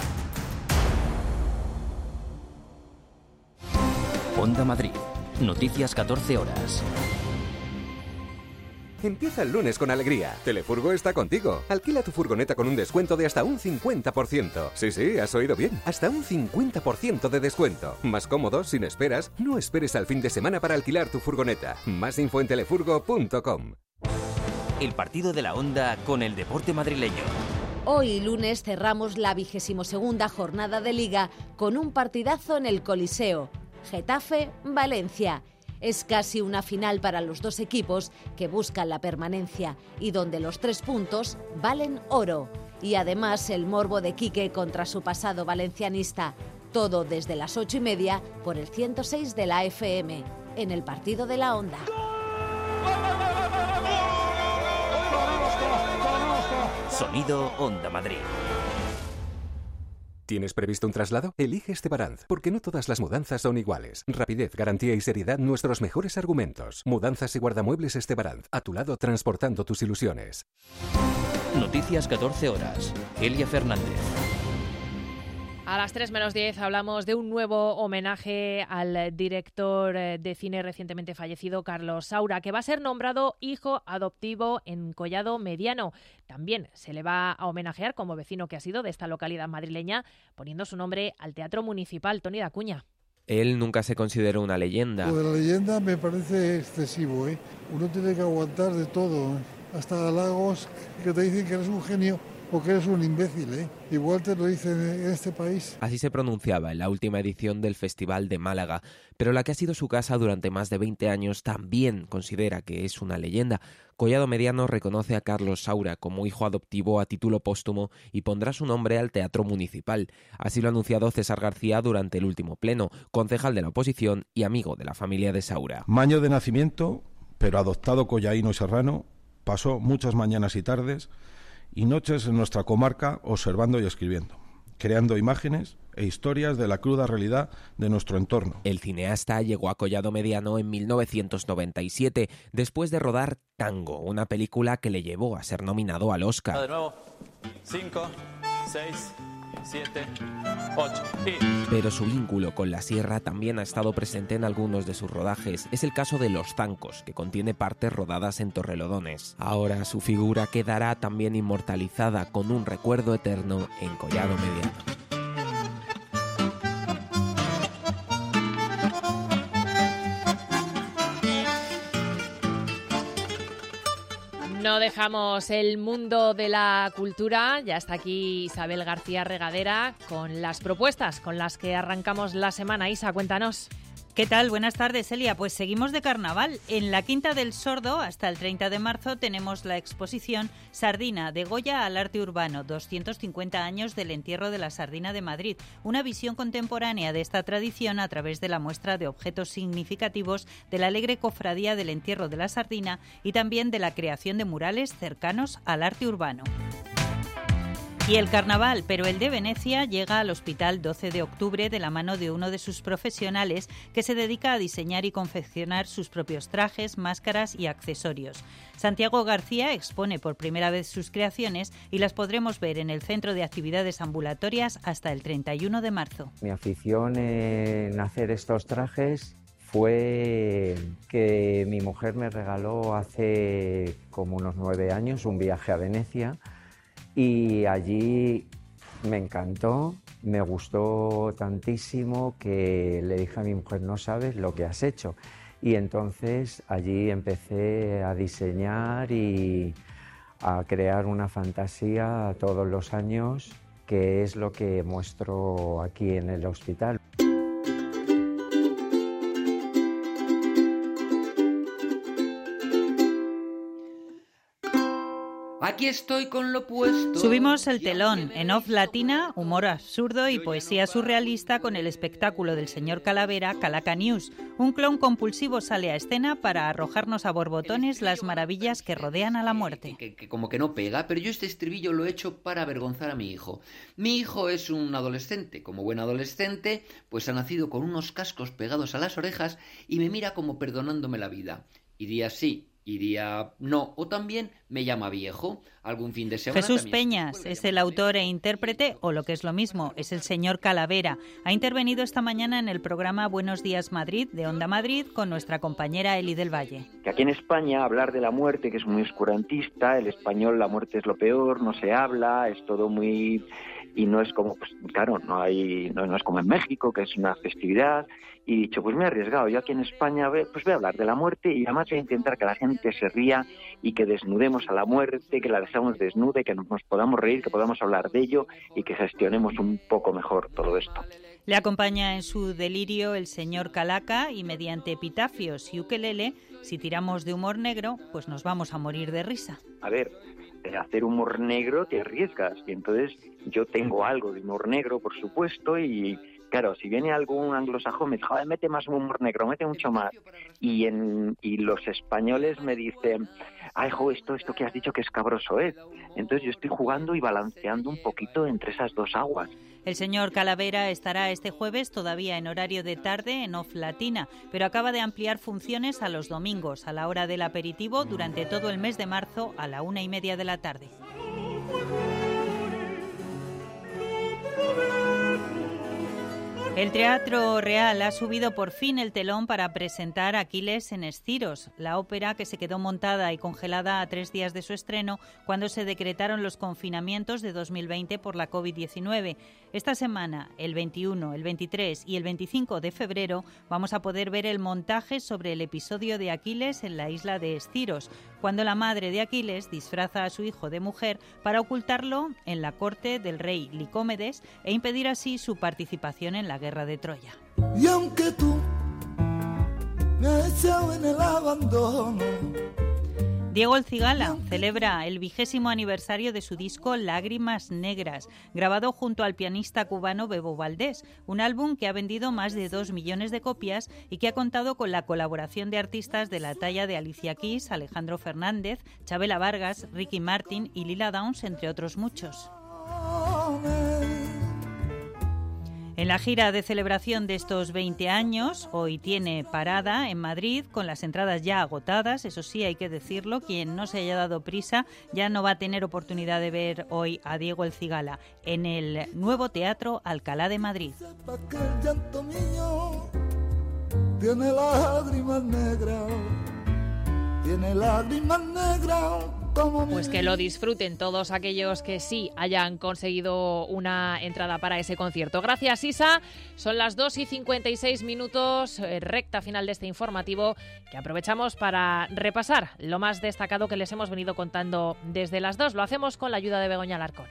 Onda Madrid, noticias 14 horas. Empieza el lunes con alegría. Telefurgo está contigo. Alquila tu furgoneta con un descuento de hasta un 50%. Sí, has oído bien. Hasta un 50% de descuento. Más cómodo, sin esperas. No esperes al fin de semana para alquilar tu furgoneta. Más info en telefurgo.com. el partido de la Onda con el deporte madrileño. Hoy lunes cerramos la 22ª jornada de Liga con un partidazo en el Coliseo. Getafe-Valencia. Es casi una final para los dos equipos que buscan la permanencia y donde los 3 puntos valen oro. Y además el morbo de Quique contra su pasado valencianista. Todo desde las 8:30 por el 106 de la FM, en el partido de la Onda. Sonido Onda Madrid. ¿Tienes previsto un traslado? Elige Estebaranz, porque no todas las mudanzas son iguales. Rapidez, garantía y seriedad, nuestros mejores argumentos. Mudanzas y guardamuebles Estebaranz, a tu lado transportando tus ilusiones. Noticias 14 horas. Elia Fernández. A las 3:10 hablamos de un nuevo homenaje al director de cine recientemente fallecido, Carlos Saura, que va a ser nombrado hijo adoptivo en Collado Mediano. También se le va a homenajear como vecino que ha sido de esta localidad madrileña, poniendo su nombre al Teatro Municipal. Tony Dacuña. Él nunca se consideró una leyenda. Lo de la leyenda me parece excesivo, ¿eh? Uno tiene que aguantar de todo, hasta halagos que te dicen que eres un genio o que eres un imbécil, ¿eh? Igual te lo dicen en este país. Así se pronunciaba en la última edición del Festival de Málaga, pero la que ha sido su casa durante más de 20 años también considera que es una leyenda. Collado Mediano reconoce a Carlos Saura como hijo adoptivo a título póstumo y pondrá su nombre al Teatro Municipal. Así lo ha anunciado César García durante el último pleno, concejal de la oposición y amigo de la familia de Saura. Maño de nacimiento, pero adoptado collaíno y serrano, pasó muchas mañanas y tardes y noches en nuestra comarca observando y escribiendo, creando imágenes e historias de la cruda realidad de nuestro entorno. El cineasta llegó a Collado Mediano en 1997, después de rodar Tango, una película que le llevó a ser nominado al Oscar. De nuevo, 5, 6, 7, 8 y... Pero su vínculo con la sierra también ha estado presente en algunos de sus rodajes. Es el caso de Los Zancos, que contiene partes rodadas en Torrelodones. Ahora su figura quedará también inmortalizada con un recuerdo eterno en Collado Mediano. No dejamos el mundo de la cultura. Ya está aquí Isabel García Regadera con las propuestas con las que arrancamos la semana. Isa, cuéntanos. ¿Qué tal? Buenas tardes, Elia. Pues seguimos de carnaval. En la Quinta del Sordo, hasta el 30 de marzo, tenemos la exposición Sardina, de Goya al arte urbano, 250 años del entierro de la sardina de Madrid. Una visión contemporánea de esta tradición a través de la muestra de objetos significativos de la alegre cofradía del entierro de la sardina y también de la creación de murales cercanos al arte urbano. Y el carnaval, pero el de Venecia, llega al Hospital 12 de Octubre de la mano de uno de sus profesionales que se dedica a diseñar y confeccionar sus propios trajes, máscaras y accesorios. Santiago García expone por primera vez sus creaciones y las podremos ver en el Centro de Actividades Ambulatorias hasta el 31 de marzo. Mi afición en hacer estos trajes fue que mi mujer me regaló hace como unos 9 años un viaje a Venecia. Y allí me encantó, me gustó tantísimo que le dije a mi mujer, no sabes lo que has hecho. Y entonces allí empecé a diseñar y a crear una fantasía todos los años, que es lo que muestro aquí en el hospital. Aquí estoy con lo puesto. Subimos el telón. En Off Latina, humor absurdo y poesía surrealista con el espectáculo del señor Calavera, Calaca News. Un clon compulsivo sale a escena para arrojarnos a borbotones las maravillas que rodean a la muerte. Que como que no pega, pero yo este estribillo lo he hecho para avergonzar a mi hijo. Mi hijo es un adolescente. Como buen adolescente, pues ha nacido con unos cascos pegados a las orejas y me mira como perdonándome la vida. Y días sí, y día no, o también me llama viejo. Algún fin de semana. Jesús Peñas es el autor e intérprete, o lo que es lo mismo, es el señor Calavera. Ha intervenido esta mañana en el programa Buenos Días Madrid, de Onda Madrid, con nuestra compañera Eli del Valle. Que aquí en España hablar de la muerte, que es muy oscurantista, el español la muerte es lo peor, no se habla, es todo muy y no es como, pues claro, no es como en México, que es una festividad. Y he dicho, pues me he arriesgado, yo aquí en España pues voy a hablar de la muerte y además voy a intentar que la gente se ría y que desnudemos a la muerte, que la dejemos desnude, que nos podamos reír, que podamos hablar de ello y que gestionemos un poco mejor todo esto. Le acompaña en su delirio el señor Calaca y mediante epitafios y ukelele, si tiramos de humor negro, pues nos vamos a morir de risa. A ver, hacer humor negro te arriesgas y entonces yo tengo algo de humor negro, por supuesto, y claro, si viene algún anglosajón me dice, joder, mete más humor negro, mete mucho más. Y los españoles me dicen, ay, jo, esto que has dicho que escabroso es. Entonces yo estoy jugando y balanceando un poquito entre esas dos aguas. El señor Calavera estará este jueves todavía en horario de tarde en Off Latina, pero acaba de ampliar funciones a los domingos, a la hora del aperitivo, durante todo el mes de marzo a la 1:30 de la tarde. El Teatro Real ha subido por fin el telón para presentar Aquiles en Esciros, la ópera que se quedó montada y congelada a 3 días de su estreno cuando se decretaron los confinamientos de 2020 por la COVID-19. Esta semana, el 21, el 23 y el 25 de febrero, vamos a poder ver el montaje sobre el episodio de Aquiles en la isla de Esciros, cuando la madre de Aquiles disfraza a su hijo de mujer para ocultarlo en la corte del rey Licómedes e impedir así su participación en la guerra de Troya. Y aunque tú me has echado en el abandono. Diego El Cigala celebra el 20º aniversario de su disco Lágrimas Negras, grabado junto al pianista cubano Bebo Valdés, un álbum que ha vendido más de 2 millones de copias y que ha contado con la colaboración de artistas de la talla de Alicia Keys, Alejandro Fernández, Chabela Vargas, Ricky Martin y Lila Downs, entre otros muchos. En la gira de celebración de estos 20 años, hoy tiene parada en Madrid con las entradas ya agotadas, eso sí hay que decirlo, quien no se haya dado prisa ya no va a tener oportunidad de ver hoy a Diego El Cigala en el nuevo Teatro Alcalá de Madrid. Tiene lágrimas negras, tiene lágrimas negras. Pues que lo disfruten todos aquellos que sí hayan conseguido una entrada para ese concierto. Gracias, Isa. Son las 2:56, recta final de este informativo, que aprovechamos para repasar lo más destacado que les hemos venido contando desde las 2. Lo hacemos con la ayuda de Begoña Alarcón.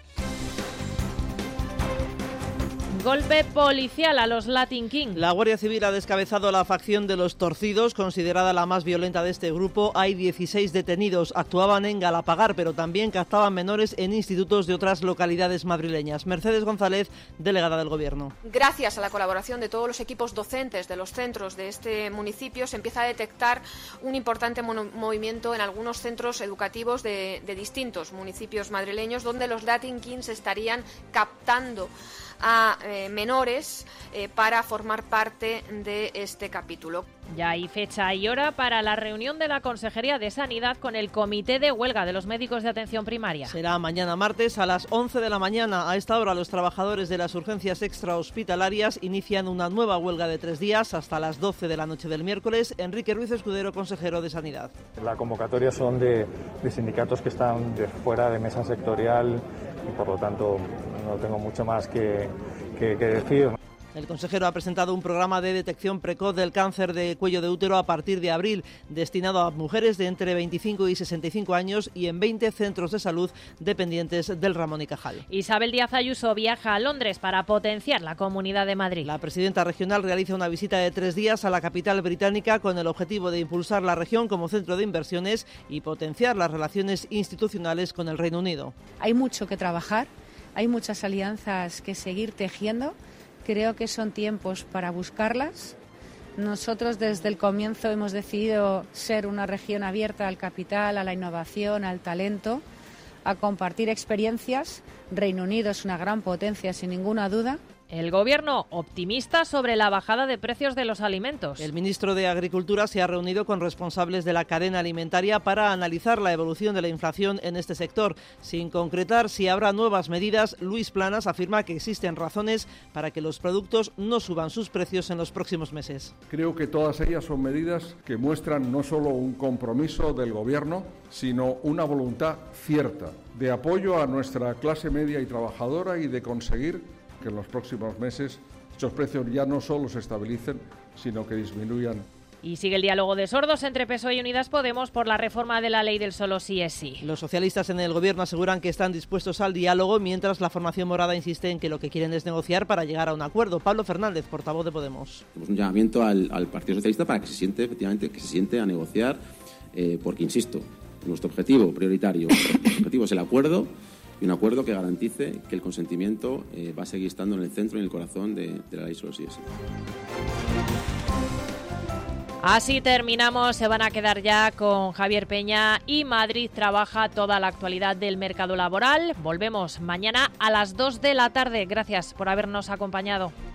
Golpe policial a los Latin King. La Guardia Civil ha descabezado la facción de los Torcidos, considerada la más violenta de este grupo. Hay 16 detenidos. Actuaban en Galapagar, pero también captaban menores en institutos de otras localidades madrileñas. Mercedes González, delegada del Gobierno. Gracias a la colaboración de todos los equipos docentes de los centros de este municipio, se empieza a detectar un importante movimiento en algunos centros educativos de distintos municipios madrileños, donde los Latin Kings estarían captando a menores para formar parte de este capítulo. Ya hay fecha y hora para la reunión de la Consejería de Sanidad con el Comité de Huelga de los Médicos de Atención Primaria. Será mañana martes a las 11 de la mañana. A esta hora los trabajadores de las urgencias extrahospitalarias inician una nueva huelga de 3 días hasta las 12 de la noche del miércoles. Enrique Ruiz Escudero, consejero de Sanidad. La convocatoria son de sindicatos que están de fuera de mesa sectorial y por lo tanto no tengo mucho más que decir. El consejero ha presentado un programa de detección precoz del cáncer de cuello de útero a partir de abril, destinado a mujeres de entre 25 y 65 años y en 20 centros de salud dependientes del Ramón y Cajal. Isabel Díaz Ayuso viaja a Londres para potenciar la Comunidad de Madrid. La presidenta regional realiza una visita de 3 días a la capital británica con el objetivo de impulsar la región como centro de inversiones y potenciar las relaciones institucionales con el Reino Unido. Hay mucho que trabajar, hay muchas alianzas que seguir tejiendo. Creo que son tiempos para buscarlas. Nosotros desde el comienzo hemos decidido ser una región abierta al capital, a la innovación, al talento, a compartir experiencias. Reino Unido es una gran potencia, sin ninguna duda. El Gobierno optimista sobre la bajada de precios de los alimentos. El ministro de Agricultura se ha reunido con responsables de la cadena alimentaria para analizar la evolución de la inflación en este sector. Sin concretar si habrá nuevas medidas, Luis Planas afirma que existen razones para que los productos no suban sus precios en los próximos meses. Creo que todas ellas son medidas que muestran no solo un compromiso del Gobierno, sino una voluntad cierta de apoyo a nuestra clase media y trabajadora y de conseguir que en los próximos meses estos precios ya no solo se estabilicen, sino que disminuyan. Y sigue el diálogo de sordos entre PSOE y Unidas Podemos por la reforma de la ley del solo sí es sí. Los socialistas en el Gobierno aseguran que están dispuestos al diálogo, mientras la formación morada insiste en que lo que quieren es negociar para llegar a un acuerdo. Pablo Fernández, portavoz de Podemos. Tenemos un llamamiento al Partido Socialista para que se siente, efectivamente, que se siente a negociar, porque, insisto, nuestro objetivo prioritario, nuestro objetivo es el acuerdo, y un acuerdo que garantice que el consentimiento va a seguir estando en el centro y en el corazón de la ley solo sí es sí. Así terminamos, se van a quedar ya con Javier Peña y Madrid trabaja toda la actualidad del mercado laboral. Volvemos mañana a las 2 de la tarde. Gracias por habernos acompañado.